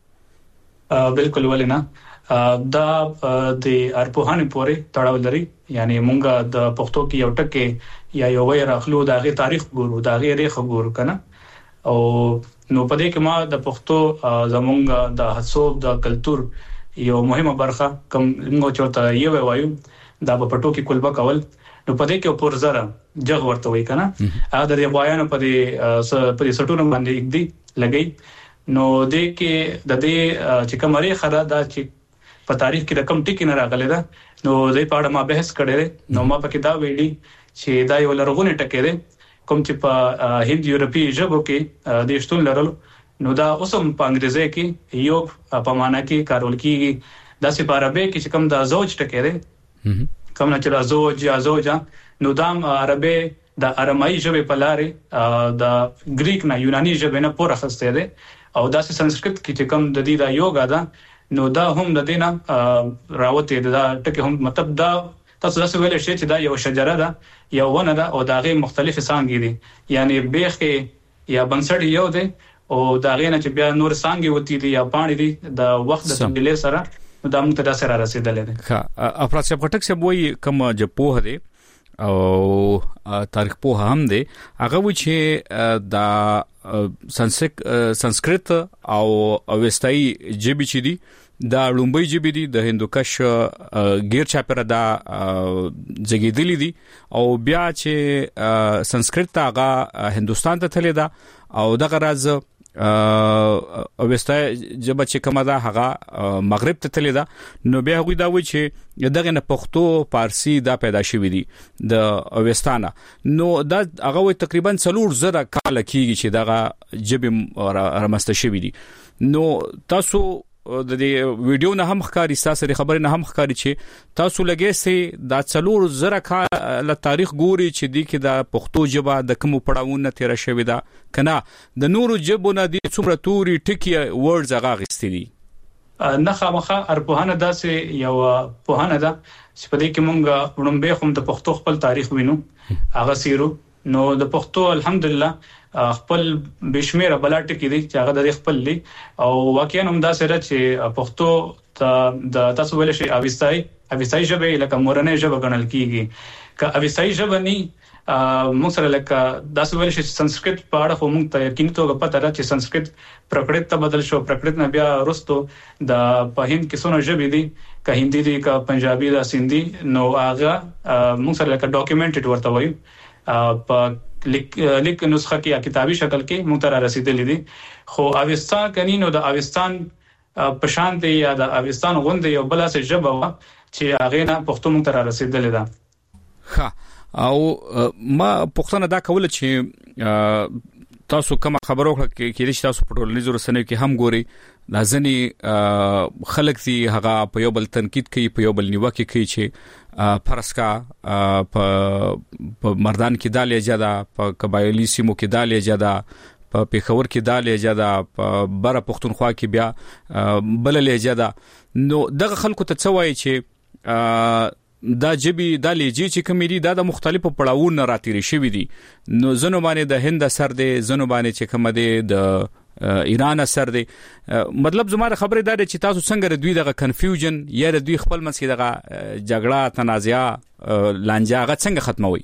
ویل؟ بالکل ولینه دا د ارپوهانه پورې تړاو لري یعنی مونږه د پښتو کې یو ټکي یا یو ویر اخلو د هغه تاریخ ګورو د هغه ریخ ګورو کنه او نو په دې کې ما د پښتو زمونږ د حساب د کلچر یو مهمه برخه کوم موږ چورته یو وایو دا په پټو کې کولبا کول نو په دې کې پر زره جګ ورته وای کنه دا د بیان په دې سټونو باندې یک دی لګي نو دې کې د دې چې کومري خدا دا چې په تاریخ کې رقم ټکی نه راغلی دا نو دې په اړه ما بحث کړی نو ما پکې دا ویلي چې دا یو لرغونی ټکی دی کوم چې په هند یورپی ژبو کې د شتون لرلو نو دا اوسم په انګریزي کې یو په معنا کې کارول کیږي دا چې په عربی کې چې کوم دا زوج ټکی دی کوم نه چې زوج یا زوجا نو دا عربی د ارمایي ژبې په لارې د گریک نه یوناني ژبې نه پوره خسته دی او دا چې سنسکرت کې چې کوم د دې دا یوګا دا نو دا هم د دینه راوته دا ټکي هم مطلب دا تاسو تاسو ویل شئ چې دا یو شجره ده یو ونه ده او دا غي مختلف څانګې دي یعنی بیخ یا بنسټ یو ده او دا غي نه چې بیا نور څانګې وتی دي یا پانی دي د وخت د تبدیل سره دا موږ ته سره رسیدلې ده ها افراد صاحب غټک صاحب وایي کوم جپوه ده او تاریخ په هم دي هغه و چې دا سنسکرت او اوستای جبی چې دي دا لومبي جبی دي د هندوکش غیر چاپره دا زګیدلی دي او بیا چې سنسکرت هغه هندستان ته تللی دا او دغه راز اوستای جبه چې کومه دا هغه مغرب ته تللی دا نو بیا غوي دا و چې دغه نه پښتو فارسی دا پیدا شوې دي د اوستانه نو دا هغه تقریبا 300 کال کېږي چې دغه جبه رامسته شوې دي نو تاسو د دې ویډیو نه هم ښکاری تاسو خبرې نه هم ښکاری چې تاسو لګې سي دا 300 کال تاریخ ګوري چې دی کې دا پښتو ژبه د کوم پړاوونه تیر شوی دا کنه د نورو ژبو نه دي څومره توري ټکی ورډز هغه غستې دي نه خامخه ارپوهانه داسې یو پوهانه ده چې په دې کې مونږ وړاندې هم د پښتو خپل تاریخ وینو هغه سیرو نو د پښتو الحمدلله خپل بشمیره بلاټ کې دي چې هغه د خپل لي او واقعا هم دا سره چې پښتو د تاسو ویل شي اوستای ژبه لکه مورنۍ ژبه ګڼل کیږي که اوستای ژبه ني موږ سره لکه تاسو ویل شي سنسکرت په اړه خو موږ ته یقیني توګه پته ده چې سنسکرت پرکړت ته بدل شو پرکړت نه بیا رستو د په هند کې څونه ژبې دي که هندي دي که پنجابي دا سندي نو هغه موږ سره لکه ډاکومنټډ ورته وایو په لیک نسخه کې یا کتابي شکل کې متر رسیدلې دي خو اوستان کنينو د اوستان په شان دی یا د اوستان غوندې یو بل څه ژبه و چې هغه نه پښتو متر رسیدلې ده ها او ما پښتنه دا کول چې تاسو کوم خبرو کې چې تاسو په ټولنیزو رسنیو کې هم ګوري لازمي خلک دي هغه په یو بل تنقید کوي په یو بل نیوکه کوي چې فرسکا په مردان کې دالې جدا په قبایلی سیمو کې دالې جدا په پیښور کې دالې جدا په بره پښتونخوا کې بیا بللې جدا نو دغه خلکو ته څه وایي چې دا جبي د لېجی چې کمیری د مختلفو پړاوونو راتېری شوې دي نو زنو باندې د هند سر دي زنو باندې چې کوم دي د ایران سر دي مطلب زموږ خبره ده چې تاسو څنګه دوی دغه کنفیوژن یا دوی خپل منځ کې دغه جګړه تنازعه لانجه څنګه ختموي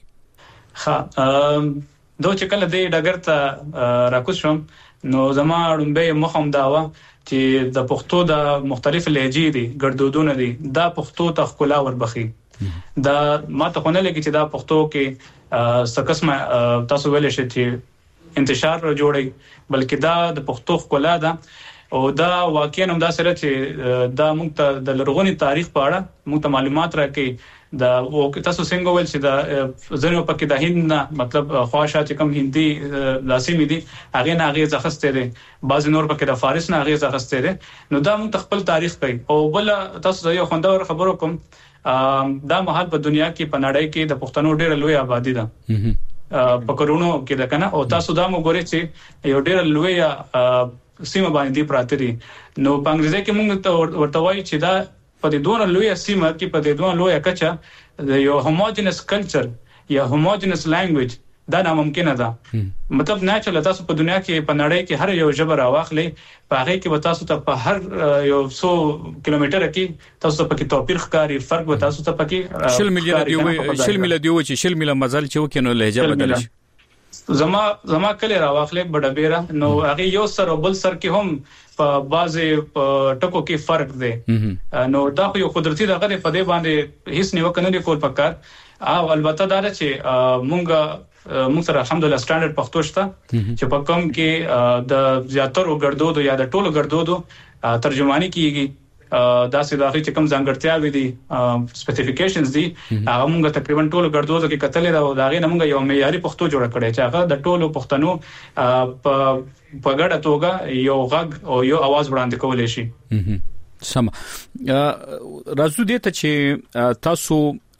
دوه چې کله د ډګر ته راکوس شم نو زما اړمبه مخم داوا چې د پښتو د مختلف لهجې دي ګړدودونه دي دا پښتو ته خلا وربخي دا ما ته خونه لګي چې دا پښتو کې سکسمه تاسو ویل شئ چې انتشار جوړي بلکې دا د پښتو خلا ده او دا واقعا هم دا سره چې دا موږ ته د لرغونی تاریخ په اړه موږ ته معلومات راکړي دا تاسو څنګه ول چې دا زنه پکې د هند نه مطلب خواشه چې کوم هندي لاسمي دي هغه نه هغه ځخسته دي بعض نور پکې د فارس نه هغه ځخسته دي نو دا موږ خپل تاریخ کوي او بل تاسو یو خوندور خبرو کوم دا مهال په دنیا کې په نړۍ کې د پښتنو ډېر لوی آبادی ده په کرونو کې ده کنه او تاسو دا مو ګورئ چې یو ډېر لوی سیمه باندې پراته دي نو په انګریزي کې موږ ته ورته وایي چې دا په دې دوه لوی سیمه کې په دې دوه لوی کچه د یو هوموجینس کلچر یا هوموجینس لانګویج دا ناممکن ده مطلب نه چې تاسو په دنیا کې په نړۍ کې هر یو ژبه راواخلې په هغه کې به تاسو ته په هر یو 100 کیلومتر کې تاسو ته پکې توپیر ښکاری فرق به تاسو ته پکې شل میله دی چې شل میله مزل چې وکینو لهجه بدل شي زما کله راواخلې بډبیره نو هغه یو سر او بل سر کې هم په بازي ټکو کې فرق دی نو دا یو قدرتي دغه په دې باندې هیڅ نیوکه نه کول پکار او البته دا چې موږ سره الحمدلله سټانډرډ پښتو شته چې په کوم کې د زیاتره ګړدود یا د ټولو ګړدود ترجمانی کیږي دا سیداخي چې کوم ځانګړتیاوي دي سپیسیفیکیشنز دي هغه موږ تقریبا ټولو ګړدود کې کتلې دا دا غي موږ یو معیاري پښتو جوړ کړی چې هغه د ټولو پښتنو په ګډه توګه یو غږ او یو आवाज وړاندې کولای شي سم راځو دې ته چې تاسو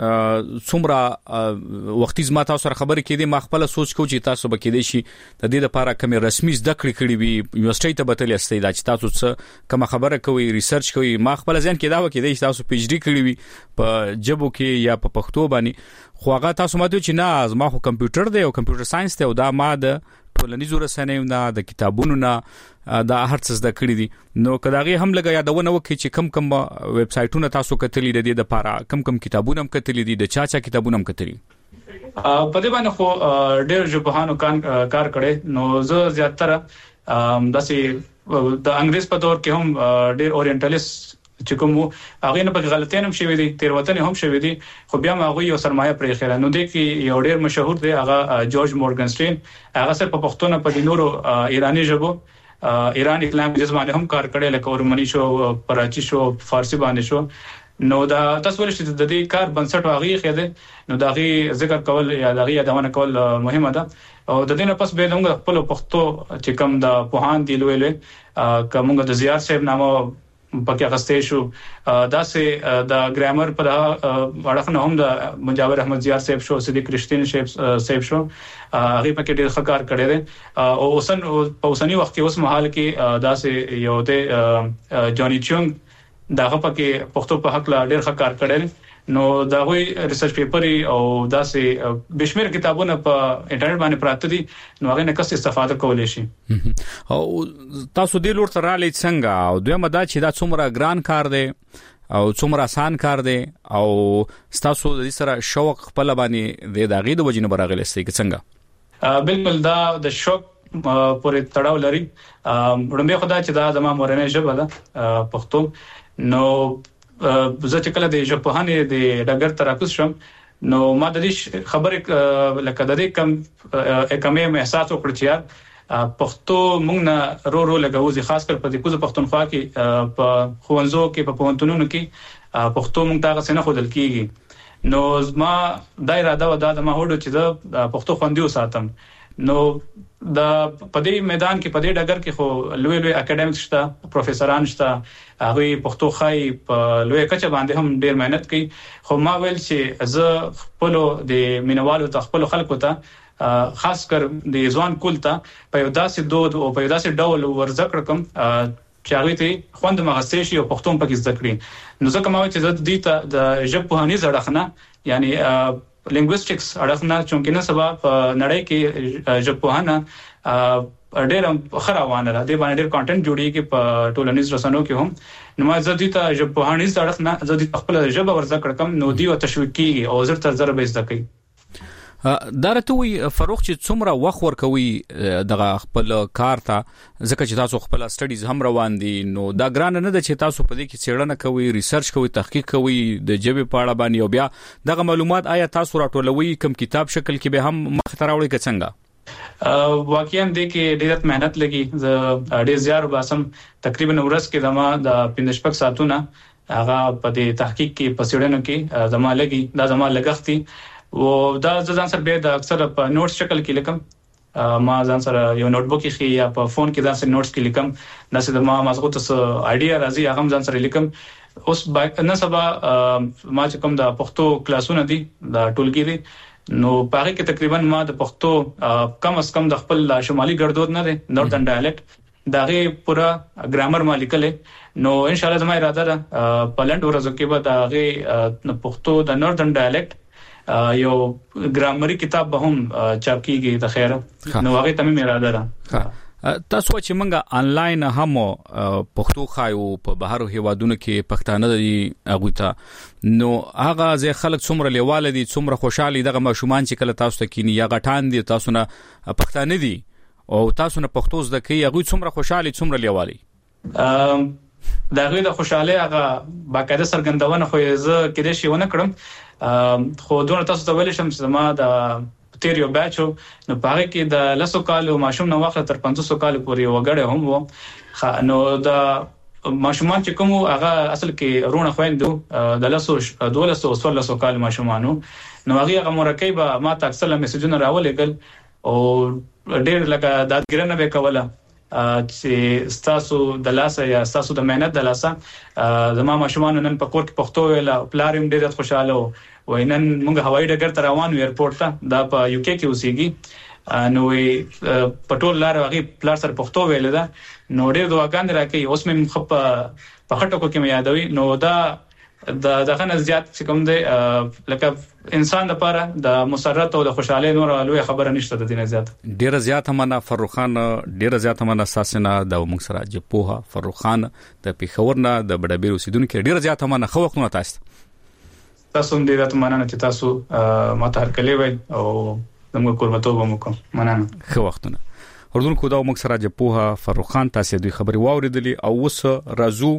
څومره وختي زما تاسو سره خبرې کېدې ما خپل سوچ کو چې تاسو به کېدې شي د دې لپاره کوم رسمي زده کړې وي یونیورسيټي ته بتلې استې دا چې تاسو څه کوم خبره کوي ریسرچ کوي ما خپل ځین کې دا وکړې چې تاسو پی ایچ ډی کړی وي په جبو کې یا په پښتو باندې خو هغه تاسو ماته چې نه ما خو کمپیوټر دی او کمپیوټر ساينس ته او دا ما د ټولنیزو رسنیو نه د کتابونو نه دا هر څه زده کړی دي نو کداغي هم لګا یادونه وکړي چې کم ویب سټایټونه تاسو کتلې د دې لپاره کم کتابونه هم کتلې دي د چا کتابونه هم کتلې په دې باندې خو ډېر ژبهانو کار کړي نو زه زیاتره داسې د انګریز په دور کې هم ډېر اورینټالیست چې کوم هغه نه په غلطیان هم شوي دي تیروتنې هم شوي دي خو بیا هغه یو سرمایه پرې خیره نو د کې یو ډېر مشهور دی هغه جورج مورګنسټین هغه سره په پښتو نه په دینورو ایرانی ژبو ایرانی لانګویج باندې هم کار کړی لکه ورمنی شو پراچی شو فارسی باندې شو نو دا تاسو ولې چې د دې کار بنسټ واغی خېده نو دا غي ذکر کول یا دا غي یادونه کول مهمه ده او د دې نه پس به موږ خپل پښتو چې کوم د پوهان دی لوي کومه د زیات صاحب نامه پکې غستې شو دا سه د ګرامر پر اړه نه هم د مجاور احمد زیار صاحب شو صدیق رښتین صاحب شو هغه پکې ډېر ښه کار کړی دی او اوسنی وخت کې اوس مهال کې دا سه یو د جونی چونګ داغه پکې پښتو په حق لا ډېر ښه کار کړی نو دا وی ریسرچ پیپر او دا سه بشمیر کتابونه په انټرنیټ باندې پراته دي نو هغه نه کس استفاده کولای شي او تاسو دې لور تر رالې څنګه او دوی مدا چې دا څومره ګران کار دی او څومره آسان کار دی او تاسو د سره شوق خپل باندې د داغې د وجنه برغلې استې څنګه بالکل دا د شوق پورې تړاو لري وړاندې خدای چې دا زموږ مورنۍ ژبه ده پښتو نو زه چې کله د ژبپوهنې د ډګر تراکوس شم نو ما د دې خبرې لکه د دې کمې احساس وکړ چې پښتو موږ نه رو لګوځي خاص کر په دې کوزه پښتونخوا کې په خوونځو کې په پوهنتونونو کې پښتو موږ ته څنګه خودل کیږي نو ما دا اراده و دا ما هوډ چې د پښتو خوندي وساتم نو د پدې میدان کې پدې ډګر کې خو لوی اکیډمیک شته پروفیسوران شته هغه پښتو خای په لوی کچه باندې هم ډیر مهنت کوي خو ما ویل چې زه خپل د مینوالو خپل خلکو ته خاص کر د ځوان کول ته په یو داسې دود او په یو داسې ډول ورزکړ کوم چې هغه ته خوند مغسې شي او پښتون پکې زده کړي نو ځکه ما چې زه دې ته د ژبپوهنې زړخنه یعنی لینګویسټکس اړخنه چونکې نه سبا په نړۍ کې ژبپوهنه ډېر خروانه ده د باندې ډېر کانټینټ جوړیږي په ټولنیز رسنیو کې هم نو ما زه دې ته ژبپوهنې زړخنه زه دې خپل ژبه ورزکړ کوم نو دی او تشویق کیږي او زر تر زر به زده کوي دارتوي فاروق چې څومره وخت ورکوي دغه خپل کار ته ځکه چې تاسو خپل سټډیز هم روان دي نو دا ګران نه ده چې تاسو په دې کې څېړنه کوي ریسرچ کوي تحقیق کوي د ژبې په اړه باندې او بیا دغه معلومات آیا تاسو راټولوي کوم کتاب شکل کې به هم مخ ته راوړي که څنګه واقعا دې کې ډېر مهنت لګي زه ډېر زیار باسم تقریبا ورځ کې دما د 15 ساعتونه هغه په دې تحقیق کې په څېړنو کې زما لګي دا زما لګختي و دا ځان سره به د اکثر په نوټس شکل کې لیکم ما ځان سره یو نوٹ بک کې یا په فون کې ځان سره نوټس کې لیکم ناسې د ما مزغوت څه ايډيا راځي هغه ځان سره لیکم اوس نه سبا ما چې کوم د پښتو کلاسونه دي د ټولګي دي نو پاره کې تقریبا ما د پښتو کم از کم د خپل شمالي ګړدود نه دي نورتن ډایلیکټ داغه پورا ګرامر ما لیکلې نو ان شاء الله زما اراده ده په لند ورځو کې به داغه پښتو د نورتن ډایلیکټ یو ګرامري کتاب به هم چاپ کیږي د خیره نو هغه تمه مې اراده ده تاسو چې منګه انلاین هم پښتو خایو په بهرو هیوادونو کې پښتانه دي هغه ته نو هغه ځای خلک څومره لیواله دي څومره خوشحالي دغه ماشومان چې کله تاسو ته کینی یا غټان دي تاسو نه پښتانه دي او تاسو نه پښتو زده کوي هغه څومره خوشحالي څومره لیوالي دا غوې د خوشاله هغه باقاعده سرګندونه خو زه کېدې شي ونه کړم خو دونه تاسو ته ویل شم چې ما د تیریو بچو نو پاره کې د لاسو کالو ماشوم نو وخت تر 500 کال پورې وګړې هم وو نو د ماشومان چې کوم هغه اصل کې رونه خويندو د لاسو 1200 کال ماشومانو نو هغه مرکب ما ته اکثر میسجونه راولېګل او ډېر لکه دادګرنه به کوله چې تاسو د لاسه یا تاسو د مهنت د لاسه زما ماشومان نن په کور کې پښتو ویل پلارم ډېر خوشاله و نن موږ هوایي ډګر ته روان یو ایرپورټ ته دا په یو کې اوسېږي نو پټول لار هغه پلار سره پښتو ویل دا نو ډېر دواګان راکې اوس مې خپ په خټو کې مې یادوي نو دا دغه نه زیات چې کوم دی لکه انسان لپاره د مسرت او د خوشاله نور لوی خبره نشته د دینه زیات ډیره زیات مننه فاروق خان ډیره زیات مننه ساسنه د موږ سره جپوها فاروق خان د پیښورنه د بډابیر اوسیدونکو ډیره زیات مننه خو وختونه تاسو ډیره زیات مننه چې تاسو ماته هرکلی وای او زموږ قربتوب مو کوم مننه خو وختونه اردوونکو دا موږ سره جپوها فاروق خان تاسو دوی خبري واوریدلی او وس رازو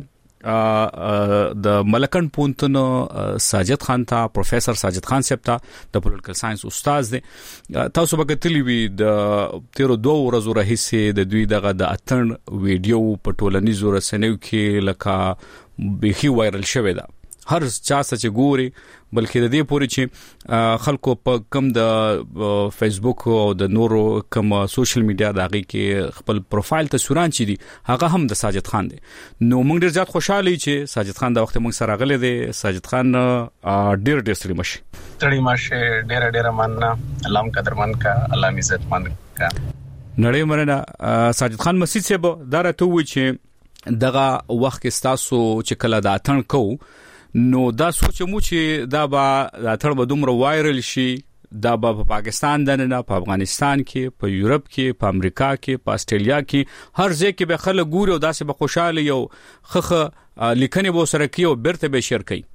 د ملکن پونتن ساجد خان ته پروفیسور ساجد خان صاحب ته د پولیټیکل ساينس استاد دی تاسو به کتلی وی د 13 ورځو راهیسه د دوی دغه د اتن ویډیو په ټولنیزو رسنیو کې لکه بهي وایرل شوی دا هر چا چې ګوري بلکې د دې پوري چې خلکو په کم د فیسبوک او د نورو کم سوشل میډیا دغه کې خپل پروفایل تصویران چي دي هغه هم د ساجد خان دي نو موږ ډیر زیات خوشاله یو چې ساجد خان د وخت موږ سره غلې دي ساجد خان ډیر ستړي مشه ډیر مننه الله قدرمن کا الله عزت مند کا نړۍ مرنه ساجد خان مسجد صاحب دا راته وی چې دغه وخت کې تاسو چې کله دا اتن کو نو دا سوچمو چې دا به اتر به دومره وایرل شي دا به په پاکستان دنه په افغانستان کې په یورپ کې په امریکا کې په استرالیا کې هر ځای کې به خلک ګوري او داسې به خوشاله یو خخه لیکنې به سره کوي او برته به شیر کوي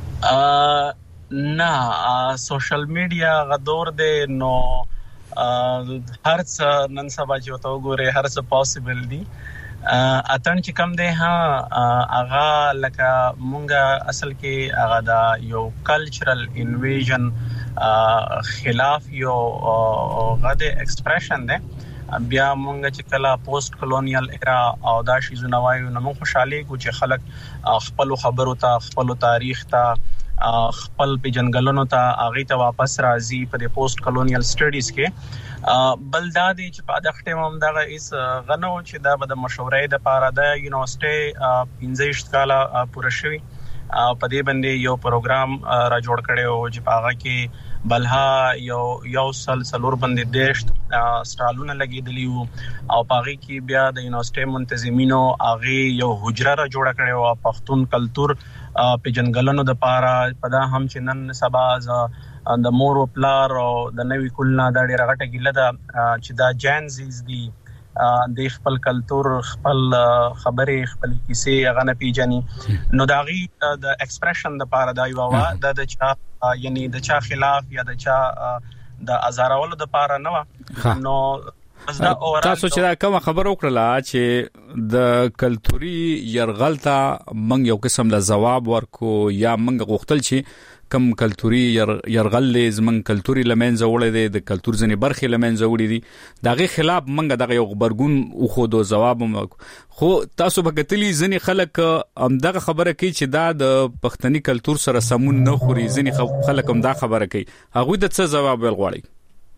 نه سوشل میډیا غدور دی نو هر څه نن سبا چې وته وګوره هر څه پوسیبل دي اتن چې کم دی هغه لکه مونږه اصل کې هغه دا یو کلچرل انویژن خلاف یو غده ایکسپریشن دی بیا مونږ چې کله پوسټ کولونیل ایرا او دا شی زنوایو نو خوشحالي کو چې خلک خپل خبرو ته خپل تاریخ ته خپل پیژنګلونو ته اغه ته واپس راځي په د پوسټ کلونیل سټډیز کې بل دا دی چې په دغه ټیم هم دغه اس غنو چې دا د مشورې د پاره د یونیورسيټي 15 کاله پوره شوی په دې باندې یو پروګرام را جوړ کړو چې په هغه کې بلها یو سلور باندې دیشت سټالونه لګیدلی او پاغي کې بیا د یونیورسيټي منتظمینو اغه یو حجره را جوړ کړو او پښتون کلچر پیژنګلونو د پاره پدا هم چې نن سبا د مور او پلار او د نوې کولنا د ډیره غټه ګیله ده چې دا جنزیز دي د خپل کلچر خپل خبرې خپل کیسې هغه نه پیژني نو داغي د ایکسپریشن د پاره دا یو د چا یعنی د چا خلاف یا د چا د ازارولو د پاره نه نو تاسو چې دا کوم خبر وکړه چې د کلتوري يرغلتا منګ یو قسم له جواب ورکو یا منګ غوښتل چې کم کلتوري يرغل زمن کلتوري لمنځه وړي دي د کلتور ځنې برخې لمنځه وړي دي دغه خلاف منګ دغه یو خبرګون او خو دو جواب خو تاسو به کتلی ځنې خلک هم دغه خبره کوي چې دا د پښتني کلتور سره سمون نه خوري ځنې خلک هم دا خبره کوي هغه د څه جواب ول غواړي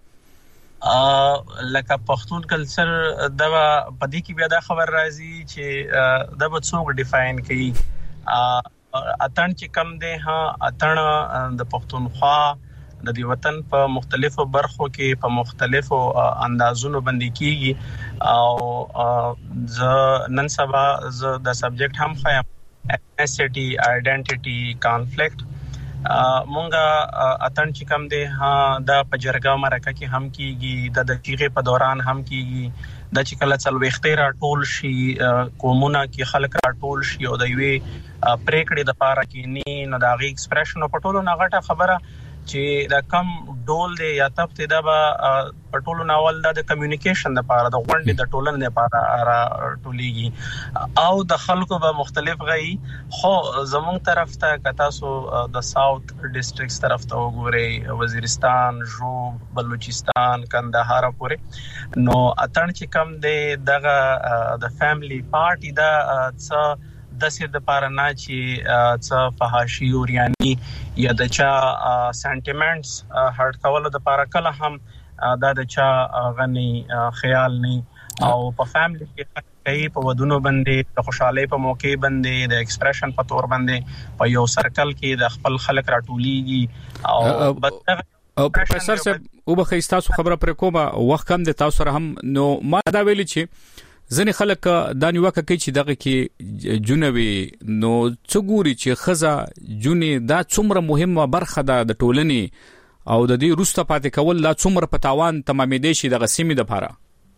لکه پښتون کلچر دا پدې کې بیا دا خبر راځي چې دا به څوک ډیفاین کوي اتن چې کم ده ها اتن د پښتونخوا د دې وطن په مختلفو برخو کې په مختلفو اندازونو باندې کیږي او ز نن سبا ز د سبجیکټ هم خایم ethnicity identity conflict مونږه اتن چې کم ده ها د پجرګا مرکه کې هم کیږي د دقیقې په دوران هم کیږي د چې کله څلويختې را ټول شي کومونه کې خلک را ټول شي او د وی پریکړې د پاره کې نه نو د ایکسپریشن په ټولو نغټه خبره چې دا کم ډول دی یا تفته دا په ټولو ناول د کمیونیکیشن لپاره د غونډې د ټولنې لپاره را ټولېږي او د خلکو به مختلف غي خو زموږ طرف ته کتا سو د ساوث ډیسټریکټس طرف ته وګورئ وزیرستان جوب بلوچستان کندهار پورې نو اتن چې کم دی دغه د فیملی پارټي دا څه د سید لپاره نه چې څه فحاشي او ریانی یا د چا سنټیمنټس هرټ کول د لپاره کله هم د چا غني خیال نه او په فیملی کې کوي په ودونو باندې د خوشاله په موقع باندې د ایکسپریشن په تور باندې په یو سرکل کې د خپل خلک راټوليږي او پروفیسور صاحب او به تاسو خبره پر کومه وخت کم د تاسو سره هم نو ما دا ویلي چې ځنې خلک دا نیوکه کوي چې دغه کې جنوي نو څګوري چې خزه جونې دا څومره مهمه برخه ده د ټولنې او د دې روسته پاتې کول لا څومره په تاوان تمامېدې شي دغه سیمې د لپاره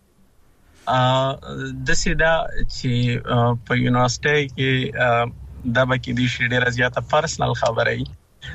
د سیدا چې په یونیورسيټي کې د بکی دي شي ډیره زیاته پرسنل خبره ای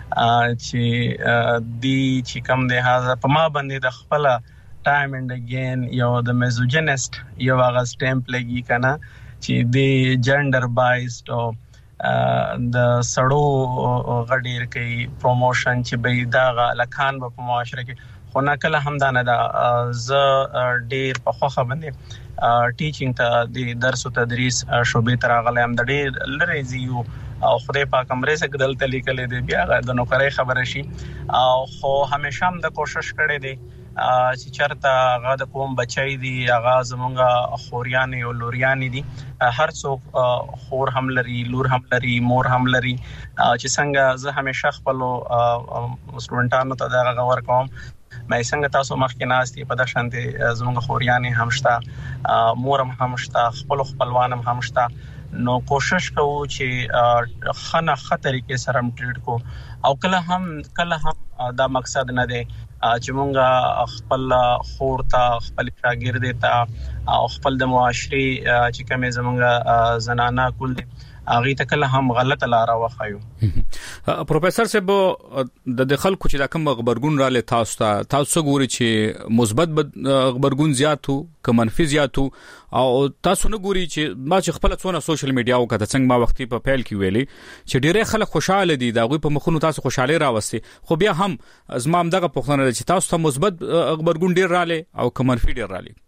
چې دی چې کم ده هغه په ما باندې د خپل time and again یو د میزوجنست یو هغه سټمپ لګي کنه چې د جندر بایسډ او د سړو غډیر کوي پروموشن چې به دا لکان په معاشره کې خو نه کله هم دا نه دا ز ډیر په خوخه باندې ټیچینګ ته د درس او تدریس شوبې تر غلم د ډیر لری زیو او خدای پاک امرې څخه دلته لیکلې دی بیا د نوکرۍ خبره شي او خو همیشه هم د کوشش کړې دی چې چرته هغه د کوم بچای دی هغه زمونږه خوريان او لوريان دي هر څوک خور هم لري لور هم لري مور هم لري چې څنګه زه همیشه خپل سټوډنټانو ته دا غوړ کوم مې څنګه تاسو مخکې ناستي په د شانتي زمونږ خوريان هم شته مور هم شته خپلوان هم شته نو کوشش کوو چې خنه خطرې کې سره ټریټ کو او کله هم دا مقصد نه دی چې مونږه خپل خور ته خپل شاګرد ته او خپل د معاشري چې کومه زمونږه زنانه کول اغه ته کله هم غلطه لار وخایو پروفیسور صاحب د خلکو چې دا کوم خبرګون را لې تاسو ګوري چې مثبت خبرګون زیاتو که منفي زیاتو او تاسو نه ګوري چې ما چې خپل څونه سوشل میډیا او کته څنګه ما وختي په پیل کې ویلي چې ډیره خلک خوشاله دي دا غوي په مخونو تاسو خوشاله راوستي خو بیا هم زما دغه پوښتنه چې تاسو ته مثبت خبرګون ډیر را لې او که منفي ډیر را لې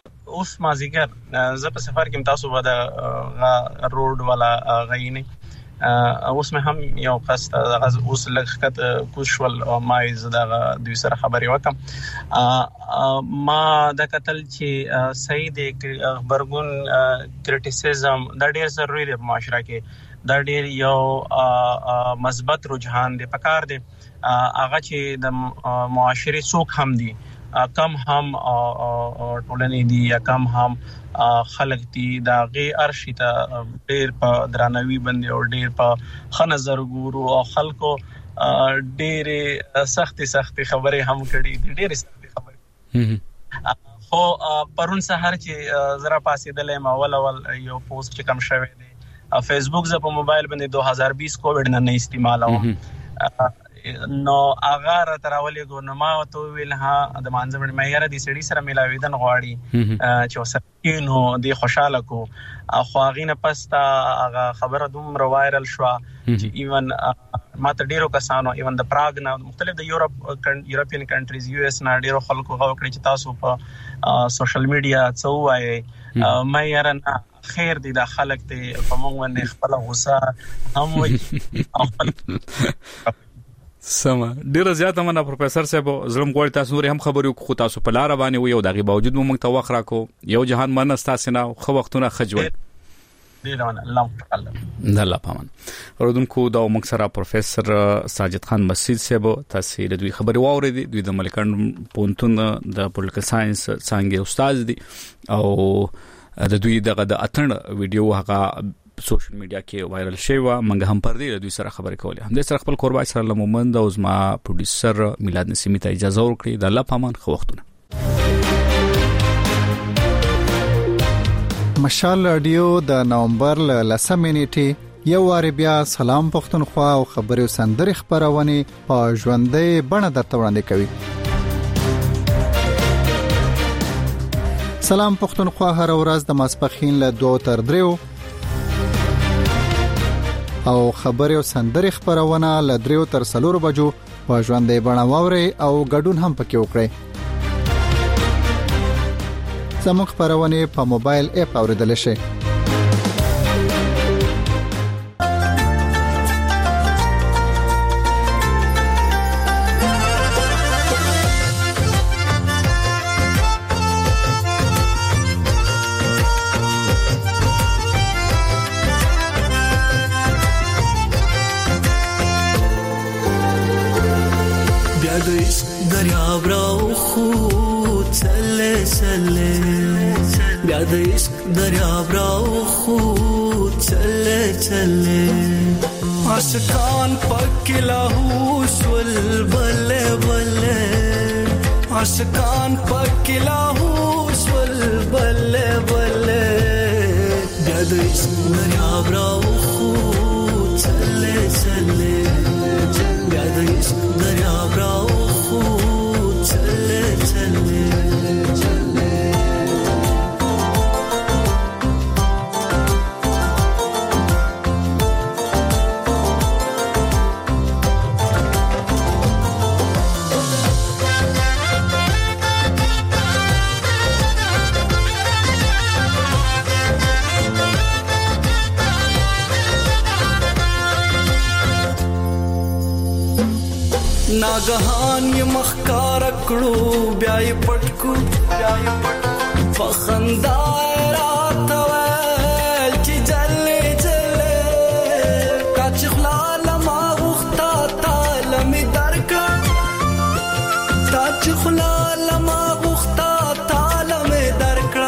اوس مازیګر زه په سفر کې تاسو ودا روډ والا غینه اوس مې هم یو قصد اوس لږ کوشول او ما زدا دوی سره خبرې وکم ما د قتل چې صحیح د خبرګون کریټیسیزم دا ډیر ضروری دی په معاشره کې دا ډیر یو مثبت رجحان دی پکار دی هغه چې د معاشري څوک هم دي کم هم ټولنې دي یا کم هم خلک دي دا غي ارشیته ډیر په درناوي باندې او ډیر په خنظر ګورو او خلکو ډیر سختي خبرې هم کړي دي ډیر سختي خبرې خو پرون سحر چې زرا پاسېدلې ما اول یو پوسټ چې کوم شوی دی فیسبوک ز په موبایل باندې 2020 کووډ نه استعمالوم نو اگر تراولې ګو نو ما تو ویل ها د مانځم مې یاره دي سړي سره ملاویدن غواړي چې وسکینو دی خوشاله کو خو غینه پستا هغه خبره دوم وایرل شو چې ایون ما ته ډیرو کسانو ایون د پراګ نه مختلف د یورپین کنټریز یو اس نه ډیرو خلکو غوښړي چې تاسو په سوشل میډیا څو وایي مې یاره خیر دي د خلک ته په موږ باندې خپل غوسه هم وي سما ډیر زیاته مننه پروفیسور صاحب زلم غوړ تاسو نور هم خبرو خو تاسو په لار باندې وي او دغه باوجود موږ ته وخت راکو یو جهان مننه تاسو نه خو وختونه خجول الله پامن اوردونکو دا موږ سره پروفیسور ساجد خان مسعود صاحب تاسو د دوی خبري واورېدي دوی د ملکان پونتون د پولیټیکل ساينس څنګه استاد دي او د دوی دغه د اتن ویډیو هغه سوشل میډیا کې وایرل شوی و منګه هم پر دې دوی سره خبرې کولې هم د سره خپل قربای سره لمومند او زما پروډوسر میلاد نسیمی ته اجازه ورکړي د الله پامان خو وختونه مشال رادیو د نومبر ل 10 نیټه یو وار بیا سلام پښتونخوا او خبري سندري خبرونه په ژوندۍ بڼه درته وړاندې کوي سلام پښتونخوا هر ورځ د ماسپخین له 2 تر 3 او خبري او سندري خبرونه له 3 تر 4 بجو په ژوندۍ بڼه واوري او ګډون هم پکې وکړي زموږ خبرونه په موبایل اپ اوریدل شي د عشق دریاب راو خو چله چله عاشقان پکلا هوش ول بله بله عاشقان پکلا هوش ول بله بله د عشق دریاب راو خو چله چله د عشق دریاب راو خو چله چله ناګهان ی مخکار کړو بیا یې پټکو فخندا راته ول چې جلې جلې کچ خلال ما وختا تعالی می درکا کچ خلال ما وختا تعالی می درکا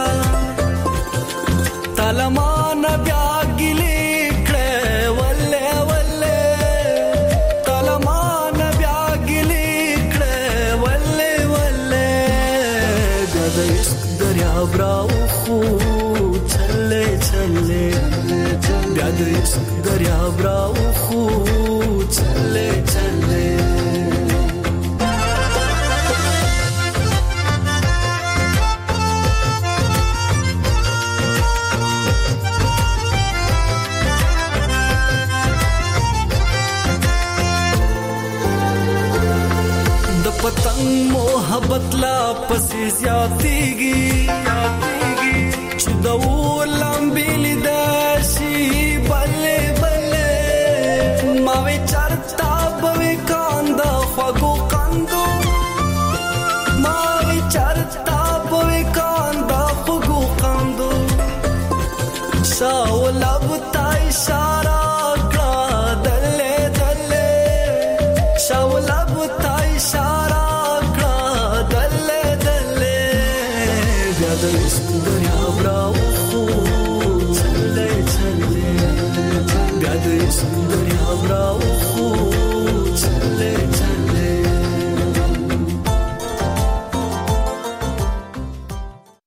تعالی ما بیا ګلې کړه ولې ولې تعالی ما براو خو چله چله بیا د عشق دریا براو خو چله چله د پتنګ محبت لا پسې زیاتېږي چې د ولم بل داسي بلې بلې اشاره کړه دلې دلې شاولب تا اشاره کړه دلې دلې بیا د عشق دریاب راوخو چلې چلې بیا د عشق دریاب راوخو چلې چلې